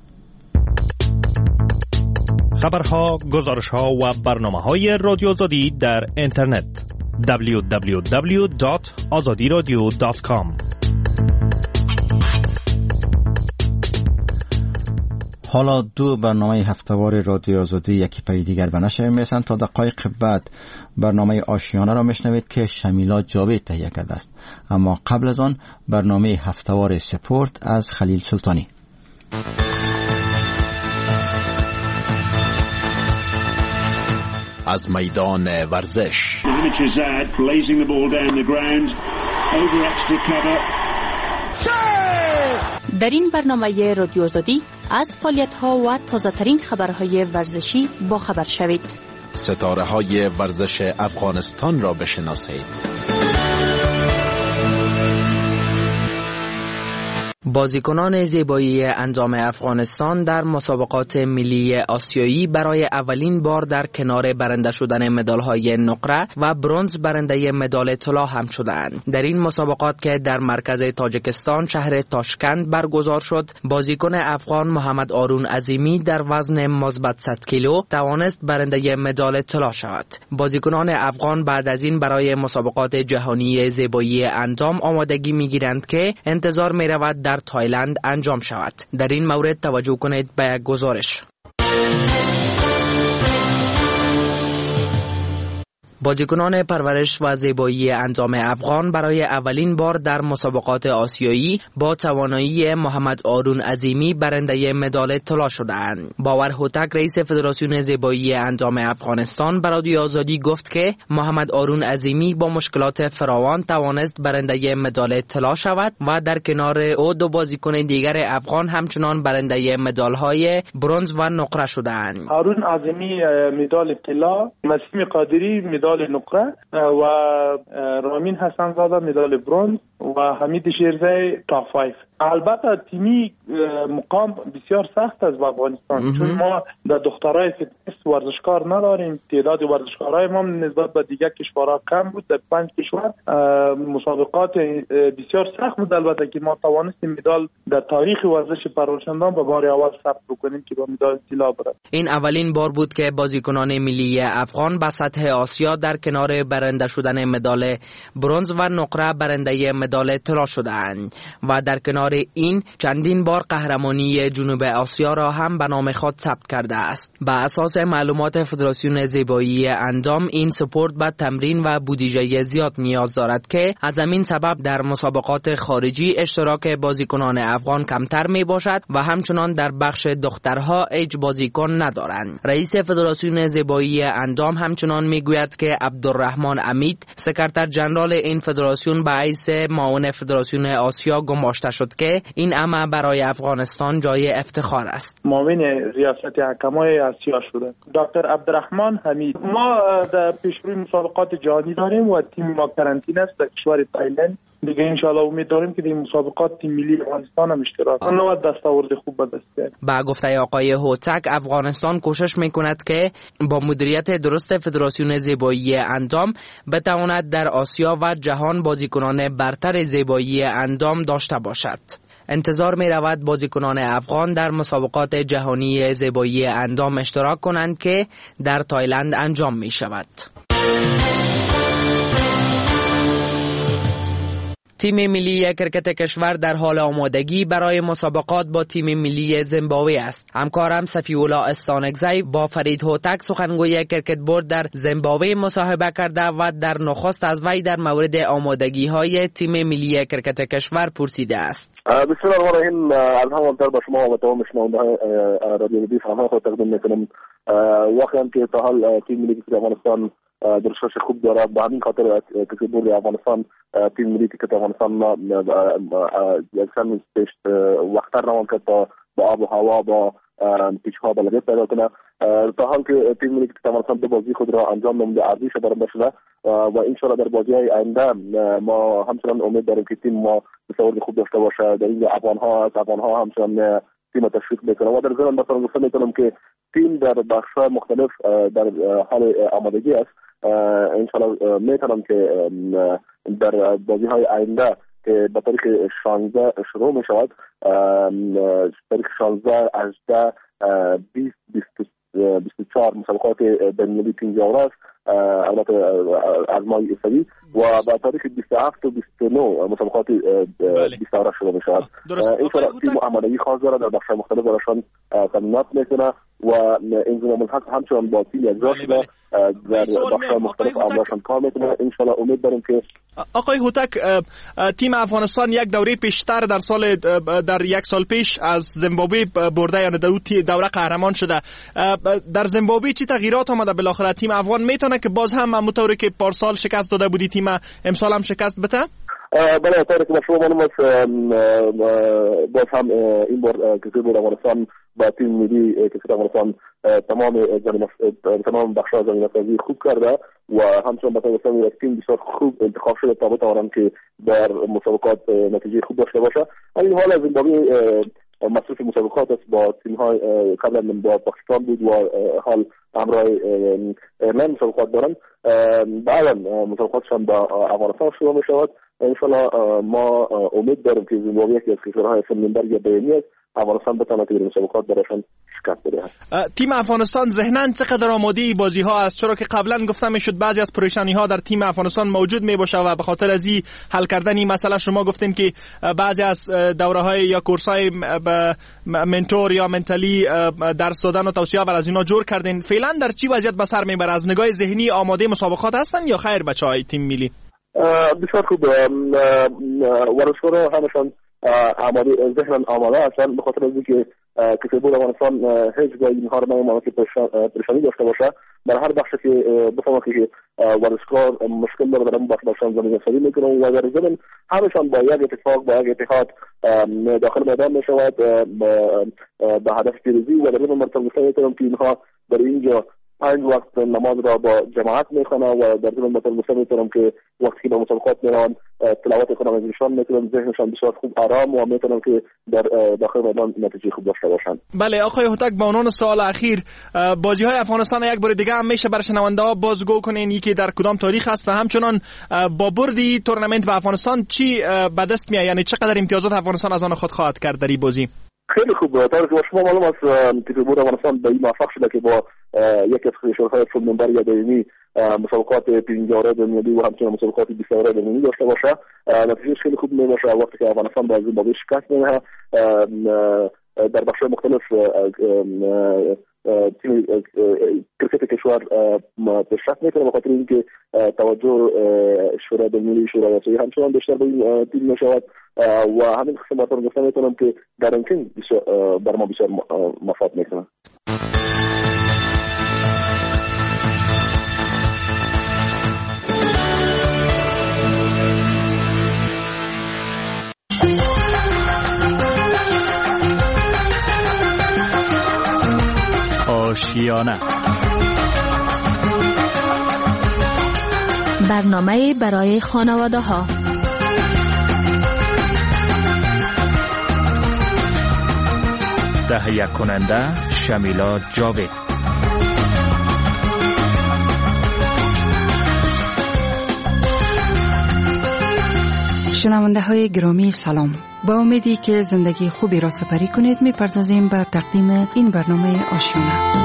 خبرها، گزارشها و برنامه‌های رادیو آزادی در اینترنت دبلیو دبلیو دبلیو دات آزادی رادیو دات کام. حالا دو برنامه هفتهوار رادیو آزادی یکی پای دیگر به نشر میرسند. تا دقایق بعد برنامه آشیانه را میشنوید که شمیلا جاوید تهیه کرده است. اما قبل از آن برنامه هفتهوار سپورت از خلیل سلطانی. از میدان ورزش. در این برنامه رادیو آزادی از فعالیت‌ها و تازه‌ترین خبرهای ورزشی با خبر شوید. ستاره‌های ورزش افغانستان را بشناسید. بازیکنان زیبایی انجام افغانستان در مسابقات ملی آسیایی برای اولین بار در کنار برنده شدن مدال‌های نقره و برنز برنده مدال طلا هم شدند. در این مسابقات که در مرکز تاجیکستان شهر تاشکند برگزار شد، بازیکن افغان محمد آرون عظیمی در وزن مثبت صد کیلو توانست برنده مدال طلا شود. بازیکنان افغان بعد از این برای مسابقات جهانی زیبایی انجام آمادگی می‌گیرند که انتظار می‌رود در تایلند انجام شود. در این مورد توجه کنید به یک گزارش. بازیکنان پرورش و زیبایی انجام افغان برای اولین بار در مسابقات آسیایی با توانایی محمد آرون عظیمی برنده مدال طلا شدند. باور هوتک رئیس فدراسیون زیبایی انجام افغانستان به رادیو آزادی گفت که محمد آرون عظیمی با مشکلات فراوان توانست برنده مدال طلا شود و در کنار او دو بازیکن دیگر افغان همچنان برنده مدال‌های برنز و نقره شدند. آرون عظیمی مدال طلا، مسیم قادری مدال نقره و رامین حسن زاده مدال برنز و حمید شیرزی تا فایف. البته تیمی مقام بسیار سخت است با افغانستان، چون ما در دخترای فتنس ورزشکار نداریم. تعداد ورزشکارای ما نسبت به دیگر کشورها کم بود. در پنج کشور مسابقات بسیار سخت بود، البته که ما توانستیم مدال در تاریخ ورزش پرورشندان به بار اول ثبت بکنیم که با مدال طلا برد. این اولین بار بود که بازیکنان ملی افغان به سطح آسیا در کنار برنده شدن مدال برنز و نقره برنده مدال طلا شدند و در کنار این چندین بار قهرمانی جنوب آسیا را هم به نام خود ثبت کرده است. به اساس معلومات فدراسیون زیبایی اندام، این سپورت به تمرین و بودجه زیاد نیاز دارد که از همین سبب در مسابقات خارجی اشتراک بازیکنان افغان کمتر می باشد و همچنان در بخش دخترها هیچ بازیکن ندارند. رئیس فدراسیون زیبایی اندام همچنان می گوید که عبدالرحمن امید سکرتر جنرال این فدراسیون به حیث معاون فدراسیون آسیا گماشته شد که این امر برای افغانستان جای افتخار است. معاون ریاست حکمای آسیا شده دکتر عبدالرحمن حمید. ما در پیشروی مسابقات جهانی داریم و تیم ما کرانتین است در کشور تایلند. دیگه انشالله امید داریم که این مسابقات تیم ملی افغانستان هم اشتراک کنه و دستاورد خوب به دست بیاره. با گفته آقای هوتک، افغانستان کوشش میکند که با مدیریت درست فدراسیون زیبایی اندام بتواند در آسیا و جهان بازیکنان برتر زیبایی اندام داشته باشد. انتظار می رود بازیکنان افغان در مسابقات جهانی زیبایی اندام اشتراک کنند که در تایلند انجام می شود. تیم ملی کرکت کشور در حال آمادگی برای مسابقات با تیم ملی زیمبابوه است. همکارم صفی‌الله استانکزی با فرید هوتک سخنگوی کرکت بورد در زیمبابوه مصاحبه کرده و در نخست از وی در مورد آمادگی های تیم ملی کرکت کشور پرسیده است. بسم الله الرحمن الرحیم. الحمدلله با شما و تمام شنوندگان رادیو بی سلام خود تقدیم میکنم. واقعا که تا حال تیم ملی کرکت افغانستان درشش خوب داره، به همین خاطر که بورد افغانستان تیم ملی کرکت افغانستان یک سال پیش وقت روان کرد با آب و هوا با پیچ‌ها بلدیت پیدا کنه. تا حال که تیم ملی کرکت افغانستان دو بازی خود را انجام نموده، ارزش برنده شده و انشالله در بازی‌های آینده ما همچنان امید داریم که تیم ما تصاویر خوب داشته باشه. در این افغان‌ها از افغان‌ها همچنان تیم تشویق میکنه و در ضمن مثلا گفته میکنم که تیم در بخش‌های مختلف در حال آمادگی است. انشالله میتونم که در بازی‌های آینده که به تاریخ شانزده شروع می شود، تاریخ شانزده، هجده، بیست، بیست و چهار مسابقات بین‌المللی پنجاه است، البته از ماه اسفند و با تاریخ بیست و هفت و بیست و نه مسابقات بیست و شروع می شود. انشالله تیم آمادگی خاص داره در بخش مختلف برایشان تمرینات میکنه و انضمام الحق همچنان با تیم یکجا شده در بخش مختلف آمادگیشان کار میکنه. انشالله امید داریم که آقای هوتک، تیم افغانستان یک دوره پیشتر در سال در یک سال پیش از زیمبابوه برده، یعنی در دوره قهرمان شده. در زیمبابوه چی تغییرات آمده بالاخره؟ تیم افغان میتونه که باز هم همونطوری که پارسال شکست داده بودی تیم امسال هم شکست بده؟ بله، طوری که شما معلوم است باز هم این بار که بورد افغانستان با تیم ملی کرکت افغانستان تمام تمام بخش‌ها زمینه‌سازی خوب کرده و همچنین به طور کلی تیم بسیار خوب انتخاب شده تا بتوانند که در مسابقات نتیجه خوب داشته باشه. این حال از زیمبابوه مصروف مسابقات است، با تیم‌های قبلا با پاکستان بود و حال همراه ایرلند مسابقات دارند. بعدا مسابقاتشان با افغانستان شروع می شود. انشالله ما امید داریم که زیمبابوه یکی از کشورهای سهم‌نمبر یا دومی است، افغانستان بتواند که در مسابقات برایشان شکست بدهد. تیم افغانستان ذهناً چقدر آماده بازی ها است؟ چرا که قبلا گفته میشد بعضی از پریشانی ها در تیم افغانستان موجود می باشه و به خاطر از این حل کردن این مسئله شما گفتین که بعضی از دوره های یا کورس های منتور یا منتالی درس دادن و توصیه ور از اینا جور کردین. فعلا در چی وضعیت به سر میبره؟ از نگاه ذهنی آماده مسابقات هستن یا خیر بچهای تیم ملی؟ بسیار خوب. ورزشکارها همشان آماده ذهناً آماده هستند، به خاطر اینکه کسب افغانستان هیچ جای اینها رو نمی‌ماند که پریشانی داشته باشه. در هر بخشی که بفهمه که ورزشکار مشکل داره در اون بخش بخشان زمینه‌سازی میکنه و در ضمن همشان با یک اتفاق با یک اتحاد داخل میدان میشود به هدف پیروزی و در ضمن مرتب گفته میکنم که اینها در اینجا پنج وقت نماز را با جماعت میخوانه و در ضمن مرتب گفته میکنم که وقتی که به مسابقات میرن تلاوت کنم از ایشان میکنم ذهنشان بسیار خوب آرام و میتونم که در داخل میدان نتیجه خوب داشته باشن. بله آقای هوتک، با عنوان سوال اخیر، بازی های افغانستان یک بار دیگه هم میشه برای شنونده ها بازگو کنین یکی در کدام تاریخ است و همچنان با بردی تورنمنت به افغانستان چی به دست میاد، یعنی چقدر امتیازات افغانستان از آن خود خواهد کرد در این بازی؟ خیلی خوب. تا که شما معلوم است تیم ملی افغانستان به این موفق شده که با یک از کشورهای سهم‌نمبر یا دومی مسابقات پنجاه دنیوی و همچنین مسابقات بیست دنیوی داشته باشه. نتیجه خیلی خوب میباشه وقتی که افغانستان با زیمبابوه شکست میده. در بخش‌های مختلف تیم کرکت کشور پیشرفت میکنه به خاطر اینکه توجه شورای بین‌المللی شورای آسیایی همچنان بیشتر به این تیم میشود و همین قسمت رو گفته میتونم که در رنکینگ بر ما بسیار مفاد میکنه. آشیانه برنامه برای خانواده ها. تهیه کننده شمیلا جاوید. شنونده های گرامی سلام. با امیدی که زندگی خوبی را سپری کنید می‌پردازیم به تقدیم این برنامه آشیانه.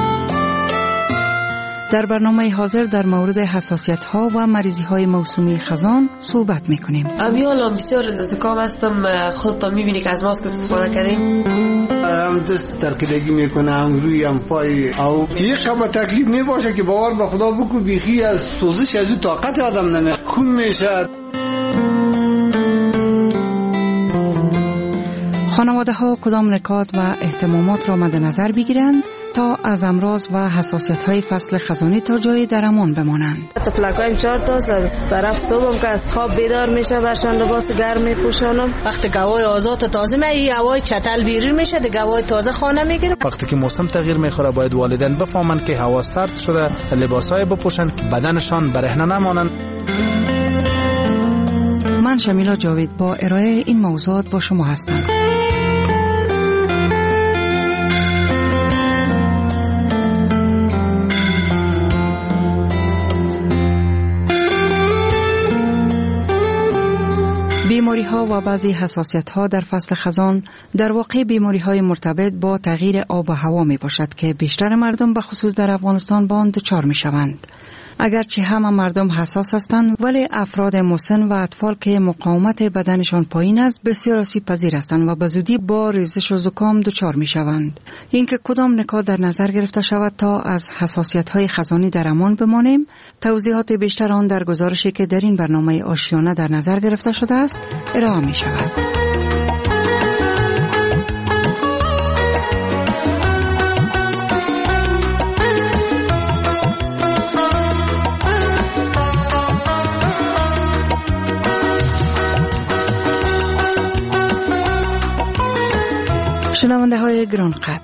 در برنامه حاضر در مورد حساسیت‌ها و مریضی‌های موسومی خزان صحبت می‌کنیم. امیالا بسیار زکام هستم، خودت می‌بینی که از ماسک استفاده کردیم. هم دست ترکیدگی میکنه، هم روی هم پای، او یک کم تکلیف نباشه که باور به خدا بکو بیخی از سوزش از او طاقت آدم نمیاد، خون میشه. خانواده ها کدام نکات و اهتمامات را مد نظر بگیرند تا از امراض و حساسیت های فصل خزانی تا جای درمان بمانند؟ طفلکایم چهار تا از طرف صبحم که از خواب بیدار میشه برشان لباس گرم میپوشانم. وقتی گوای آزاد تازه می هوای چتل بیرون میشه دیگه گوای تازه خانه میگیرم. وقتی که موسم تغییر میخوره باید والدین بفهمند که هوا سرد شده، لباسای بپوشند که بدنشان برهنه نمانند. من شمیلا جاوید با ارائه این موضوعات با شما هستم. بیماری ها و بعضی حساسیت ها در فصل خزان در واقع بیماری های مرتبط با تغییر آب و هوا می باشد که بیشتر مردم به خصوص در افغانستان با آن دچار می شوند. اگرچه همه مردم حساس هستند ولی افراد مسن و اطفال که مقاومت بدنشان پایین است بسیار آسیب پذیر هستند و به زودی با ریزش و زکام دچار می شوند. اینکه کدام نکات در نظر گرفته شود تا از حساسیت های خزانی در امان بمانیم، توضیحات بیشتر آن در گزارشی که در این برنامه آشیانه در نظر گرفته شده است ارائه می شود. شنونده های گرانقدر،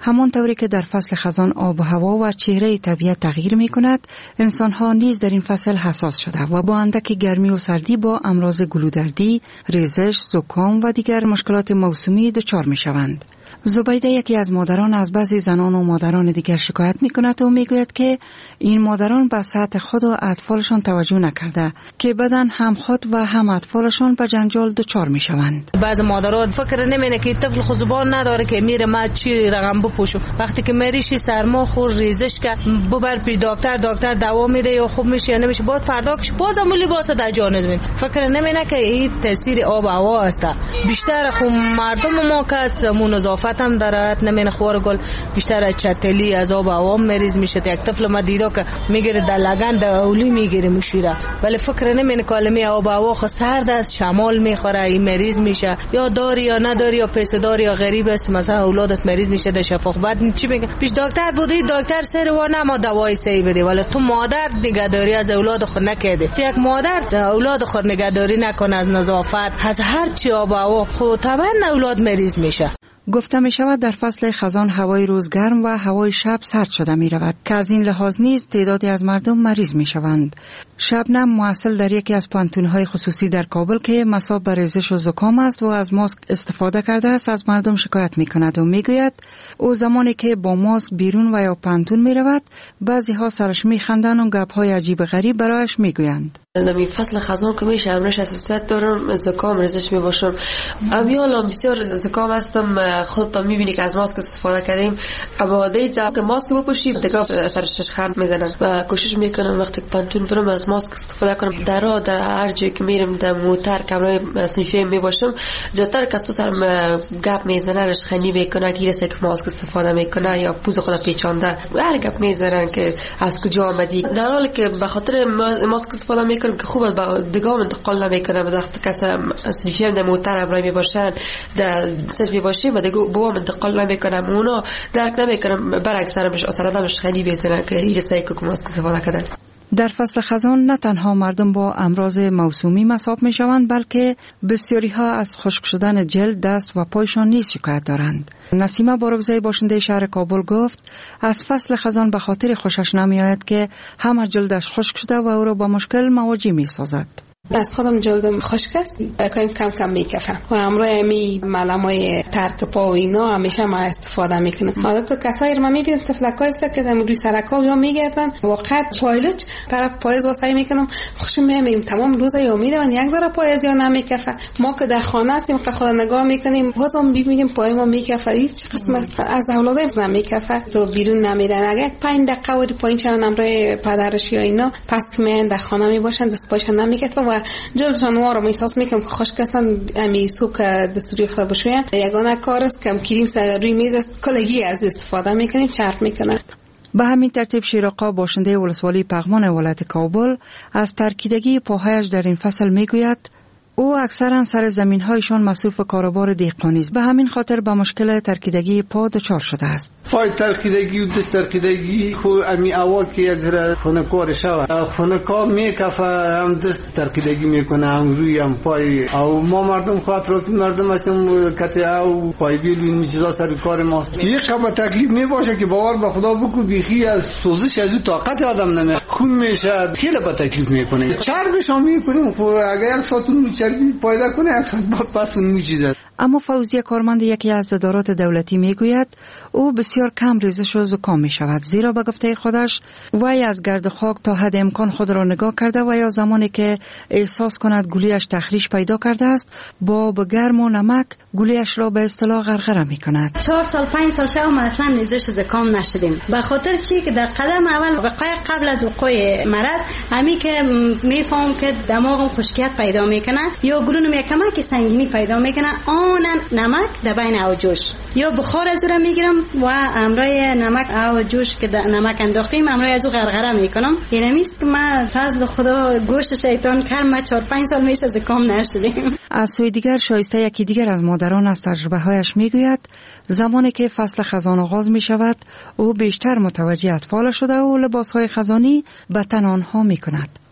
همانطوری که در فصل خزان آب و هوا و چهره طبیعت تغییر می کند، انسان ها نیز در این فصل حساس شده و با اندک گرمی و سردی با امراض گلودردی، ریزش، زکام و دیگر مشکلات موسمی دچار می شوند. زبیده یکی از مادران از بعضی زنان و مادران دیگر شکایت می کند و می گوید که این مادران به صحت خود و اطفالشان توجه نکرده که بدن هم خود و هم اطفالشان به جنجال دچار می شوند. بعض مادران فکر نمینه که طفل خود زبان نداره که میره ما چی رقم بپوشم، وقتی که مریشی سرما خور ریزش که ببر پی دکتر، دکتر دوا میده یا خوب میشه یا نمیشه، بعد فردا که بازم لباس در جان زمین. فکر نمینه که این تاثیر آب و هوا است. بیشتر خو مردم ما که نظافت هم دارد، نمینه خور گل بیشتر از چتلی از آب و هوا مریض میشه. یک طفل ما دیدم که میگیره در لگن در اولی میگیره مشیره، ولی فکر نمینه کالمی آب و هوا خو سرد است، شمال میخوره، این مریض میشه. یا داری یا نداری یا پیسه داری یا غریب است، مثلا اولادت مریض میشه در شفاف. بعد چی میگه؟ پیش دکتر بودی، دکتر سر و نما دوای صحیح بده، ولی تو مادر نگهداری از اولاد خود نکرده. یک مادر اولاد خود نگهداری نکنه از نظافت، از هر چی آب و هوا، خود طبعا اولاد مریض میشه. گفته می شود در فصل خزان هوای روز گرم و هوای شب سرد شده می رود که از این لحاظ نیز تعدادی از مردم مریض می شوند. شبنم محصل در یکی از پانتون‌های خصوصی در کابل که مصاب به ریزش و زکام است و از ماسک استفاده کرده است از مردم شکایت می کند و می گوید او زمانی که با ماسک بیرون و یا پانتون می رود بعضی ها سرش می خندند و گپ های عجیب غریب برایش می گویند. در این فصل خزان که میشه امروز حساسیت دارم، زکام ریزش می باشم. امیالا بسیار زکام هستم، خودت میبینی که از ماسک استفاده کردیم، اما دیگه که ماسک بپوشیم دیگه سرش خند میزنن و کوشش میکنم وقتی که پانتون برم از ماسک استفاده کنم. در راه در هر جایی که میرم در موتر کمرای صنفی میباشم، جاتر کسو سرم گپ میزنن، خنی میکنن که رسه که ماسک استفاده میکنه یا پوز خود پیچانده، هر گپ میزنن که از کجا آمدی، در حالی که به خاطر ماسک استفاده میکنم که خوب با دیگه انتقال نمیکنه. وقتی که صنفی هم در موتر امرای میباشن در سج میباشیم و دیگه با انتقال نمیکنم، اونا درک نمیکنم، برعکس سرمش اصلا خیلی بیزنه که این رسایی که ماسک استفاده کردن. در فصل خزان نه تنها مردم با امراض موسومی مصاب می شوند، بلکه بسیاری ها از خشک شدن جلد، دست و پایشان نیز شکایت دارند. نسیمه بارگزای باشنده شهر کابل گفت از فصل خزان به خاطر خوشش نمی آید که همه جلدش خشک شده و او را با مشکل مواجه می سازد. از خودم جلدم خشک است، کم کم کم میکفم و امروز می ملامای ترک پا و اینا همیشه ما استفاده میکنم. حالا تو کسایی رو من میبینم تفلکای است که روی سرکا یا میگردن واقعا پایلچ طرف پایز واسه میکنم، خوشم میام تمام روز یا میرن یک ذره پایز یا نمیکفه. ما که در خانه هستیم که خود نگاه میکنیم بازم میبینیم پای ما میکفه، هیچ قسم است از اولادم نمیکفه، تو بیرون نمیرن. اگه پنج دقیقه وری پایین چون امروز پدرش یا اینا پس که من در خانه میباشن دست پایشون نمیکفه و جلدشان وارم احساس میکنم که خشک هستن. امی سوک دستوری خود بشوین یگانه کار است که کریم سر روی میز است، کلگی از استفاده میکنیم، چرت میکنن. به همین ترتیب شیراقا باشنده ولسوالی پغمان ولایت کابل از ترکیدگی پاهایش در این فصل میگوید او اکثرا سر زمین‌هایشان مصروف کاروبار دهقانی است، به همین خاطر با مشکل ترکیدگی پا دچار شده است. پای ترکیدگی و دست ترکیدگی خو امی اول که یک ذره خونکار شود، خونکار میکفه هم دست ترکیدگی میکنه هم روی هم پای. او ما مردم خاطر رو که مردم هستیم کتی او پای بیل این چیزا سر کار ماست. یک خبر تکلیف میباشه که باور به خدا بکو بیخی از سوزش از طاقت آدم نمیاد، خون میشه، خیلی با تکلیف میکنه. چربش هم میکنیم خو اگر یک ساعتون پایدا کنه پس اون میچیزه. اما فوزیه کارمند یکی از ادارات دولتی میگوید او بسیار کم ریزش و زکام می شود، زیرا به گفته خودش وی از گرد خاک تا حد امکان خود را نگاه کرده و یا زمانی که احساس کند گولیش تخریش پیدا کرده است با به گرم و نمک گولیش را به اصطلاح غرغره می کند. چهار سال پنج سال شو ما اصلا ریزش زکام نشدیم، به خاطر چی که در قدم اول وقایع قبل از وقوع مرض همی که میفهم که دماغم خشکیت پیدا میکنه یا گلونم یک کمک سنگینی پیدا میکنه، آنن نمک در بین او جوش یا بخار از رو میگیرم و امرای نمک او جوش که نمک انداختیم امرای از او غرغره میکنم. یعنی میست که ما فضل خدا گوشت شیطان کرد ما چهار پنج سال میشه زکام نشدیم. از سوی دیگر شایسته یکی دیگر از مادران از تجربه هایش میگوید زمانی که فصل خزان آغاز میشود او بیشتر متوجه اطفال شده و لباس های خزانی به تن آنها میکند.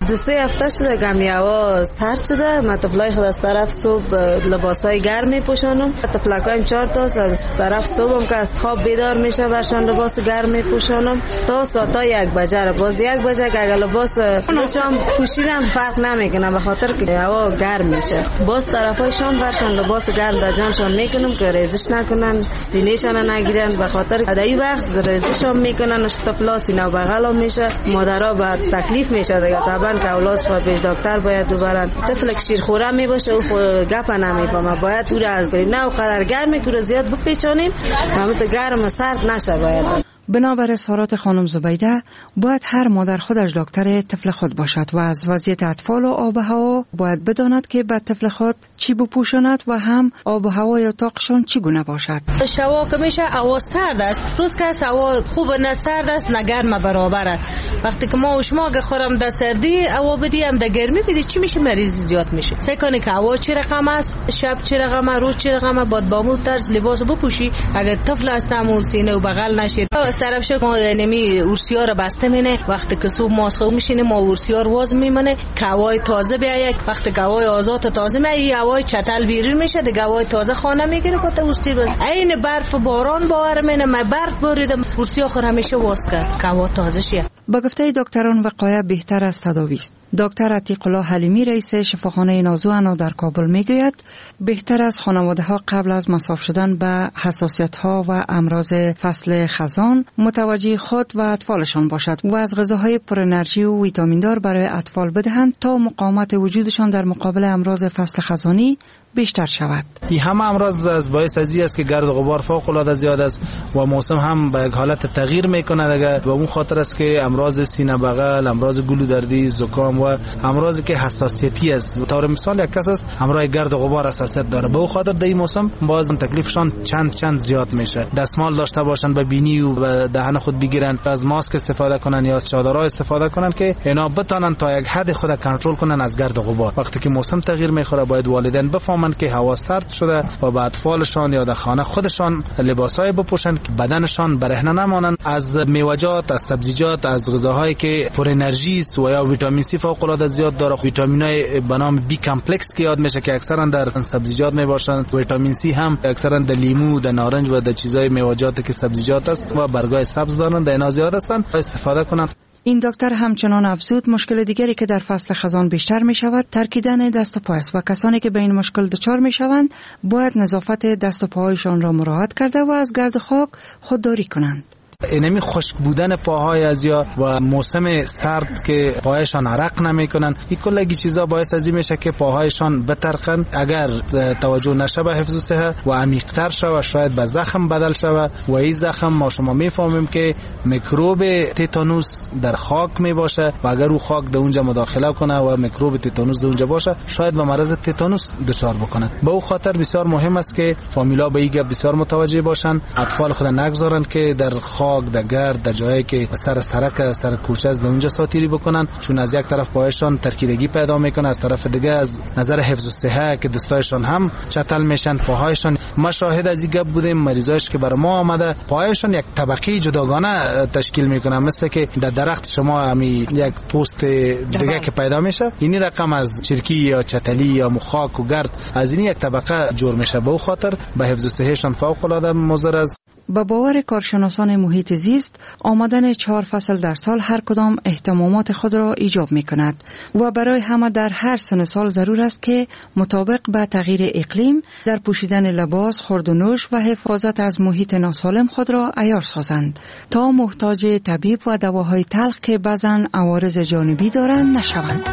دو سه هفته شده گمی هوا سرد شده. من طفلای خود از طرف صبح لباسای گرم میپوشانم. طفلکایم چهار تا از طرف صبحم که از خواب بیدار میشه برشان لباس گرم میپوشانم تا ساعت یک بجه. باز یک بجه که اگر لباس شام پوشیدم فرق نمیکنه به خاطر که هوا گرم میشه. باز طرفای شام برشان لباس گرم در جانشان میکنم که ریزش نکنن، سینه‌شان نگیرن به خاطر در این وقت ریزشام میکنن. طفلا سینه و بغل میشه، مادرها به تکلیف میشه دیگه. طبعا که اولادش باید به دکتر باید ببرن. طفل که شیرخوره میباشه او گپ نمیفهمه، باید او را از بریم نه قدر گرمه که زیاد بپیچانیم همون تو گرم سرد نشه. باید بنابر اظهارات خانم زبیده باید هر مادر خودش دکتر طفل خود باشد و از وضعیت اطفال و آب و هوا باید بداند که به طفل خود چی بپوشاند و هم آب و هوای اتاقشان چگونه باشد. شوا که میشه هوا سرد است، روز که هوا خوب نه سرد است نه گرم برابره. وقتی که ما و شما که خورم در سردی هوا بدیم در گرمی بدی چی میشه؟ مریضی زیاد میشه. سعی کنی که هوا چه رقم است، شب چه رقم، روز چه رقم، باید با مو طرز لباس بپوشی. اگر طفل هستم و سینه و بغل نشید طرف شو ما نمی ورسیا رو بسته مینه. وقتی که صبح ماسخو میشینه ما ورسیا رو واز میمونه که هوای تازه بیاید. وقتی که هوای آزاد تازه میای هوای چتل بیرون میشه دیگه هوای تازه خانه میگیره که تو ورسی بس عین برف باران باور مینه. من برف باریدم ورسیا خور همیشه واز کرد که هوا تازه شه. با گفته دکتران وقایع بهتر از تداوی است. دکتر عتیق الله حلیمی رئیس شفاخانه نازو انا در کابل میگوید بهتر از خانواده ها قبل از مصاب شدن به حساسیت ها و امراض فصل خزان متوجه خود و اطفالشان باشد و از غذاهای پر انرژی و ویتامین دار برای اطفال بدهند تا مقاومت وجودشان در مقابل امراض فصل خزانی بیشتر شود. این همه امراض از باعث ازی است که گرد و غبار فوق العاده زیاد است و موسم هم به حالت تغییر میکنه دیگه. و اون خاطر است که امراض سینه بغل، امراض گلودردی، زکام و امراضی که حساسیتی است. به طور مثال یک کس است امراض گرد و غبار حساسیت داره، به خاطر در این موسم باز تکلیفشان چند چند زیاد میشه. دستمال داشته باشن به بینی و به دهن خود بگیرن، از ماسک استفاده کنن یا از چادرها استفاده کنن که اینا بتونن تا یک حد خود کنترل کنن از گرد و غبار. وقتی که موسم تغییر میخوره باید والدین بفهمن که هوا سرد شده و به اطفالشان یا در خانه خودشان لباسای بپوشن که بدنشان برهنه نمانند. از میوه‌جات، از سبزیجات، از غذاهایی که پر انرژی است و یا ویتامین سی فوق العاده زیاد داره. ویتامینای به نام بی کمپلکس که یاد میشه که اکثرا در سبزیجات میباشند. ویتامین سی هم اکثرا در لیمو، در نارنج و در چیزای میوه‌جات که سبزیجات است و برگای سبز دارند اینا زیاد هستند استفاده کنند. این دکتر همچنان افزود مشکل دیگری که در فصل خزان بیشتر می شود ترکیدن دست و پای است و کسانی که به این مشکل دچار می شوند باید نظافت دست و پاهایشان را مراعات کرده و از گرد و خاک خودداری کنند. اینمی خشک بودن پاهای از یا و موسم سرد که پاهایشان عرق نمیکنن، این کلگی چیزا باعث از این میشه که پاهایشان بترخن. اگر توجه نشه به حفظ صحت و عمیق‌تر شود شاید به زخم بدل شود و این زخم ما شما میفهمیم که میکروب تیتانوس در خاک میباشه و اگر او خاک در اونجا مداخله کنه و میکروب تیتانوس در اونجا باشه شاید به مرض تیتانوس دچار بکنه. به او خاطر بسیار مهم است که فامیلا به این بسیار متوجه باشن، اطفال خود نگذارن که در خاک، در گرد، در جایی که سر سرک، سر کوچه از اونجا ساتیری بکنن، چون از یک طرف پایشان ترکیدگی پیدا میکنه، از طرف دیگه از نظر حفظ صحت که دستایشان هم چتل میشن، پاهایشان. ما شاهد از این گپ بودیم مریضاش که بر ما آمده پاهایشان یک طبقه جداگانه تشکیل میکنه، مثل که در درخت شما همی یک پوست دیگه که پیدا میشه، این رقم از چرکی یا چتلی یا مخاک و گرد از این یک طبقه جور میشه. به خاطر به حفظ صحتشان فوق العاده مضر است. با باور کارشناسان محیط زیست آمدن چهار فصل در سال هر کدام اهتمامات خود را ایجاب می کند و برای همه در هر سن سال ضرور است که مطابق به تغییر اقلیم در پوشیدن لباس، خورد و نوش و حفاظت از محیط ناسالم خود را عیار سازند تا محتاج طبیب و دواهای تلخ که بعضاً عوارض جانبی دارند نشوند.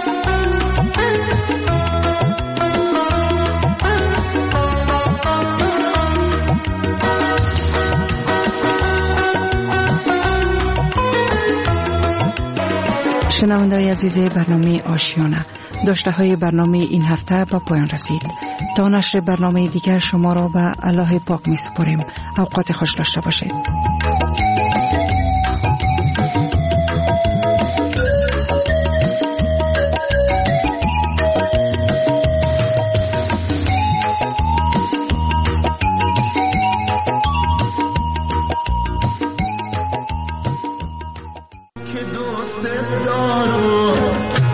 شنونده‌های عزیز برنامه آشیانه، داشته های برنامه این هفته با پایان رسید. تا نشر برنامه دیگر شما را به الله پاک می سپاریم. اوقات خوش داشته باشید. که دوست دارم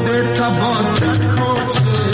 خودت باز در کوچه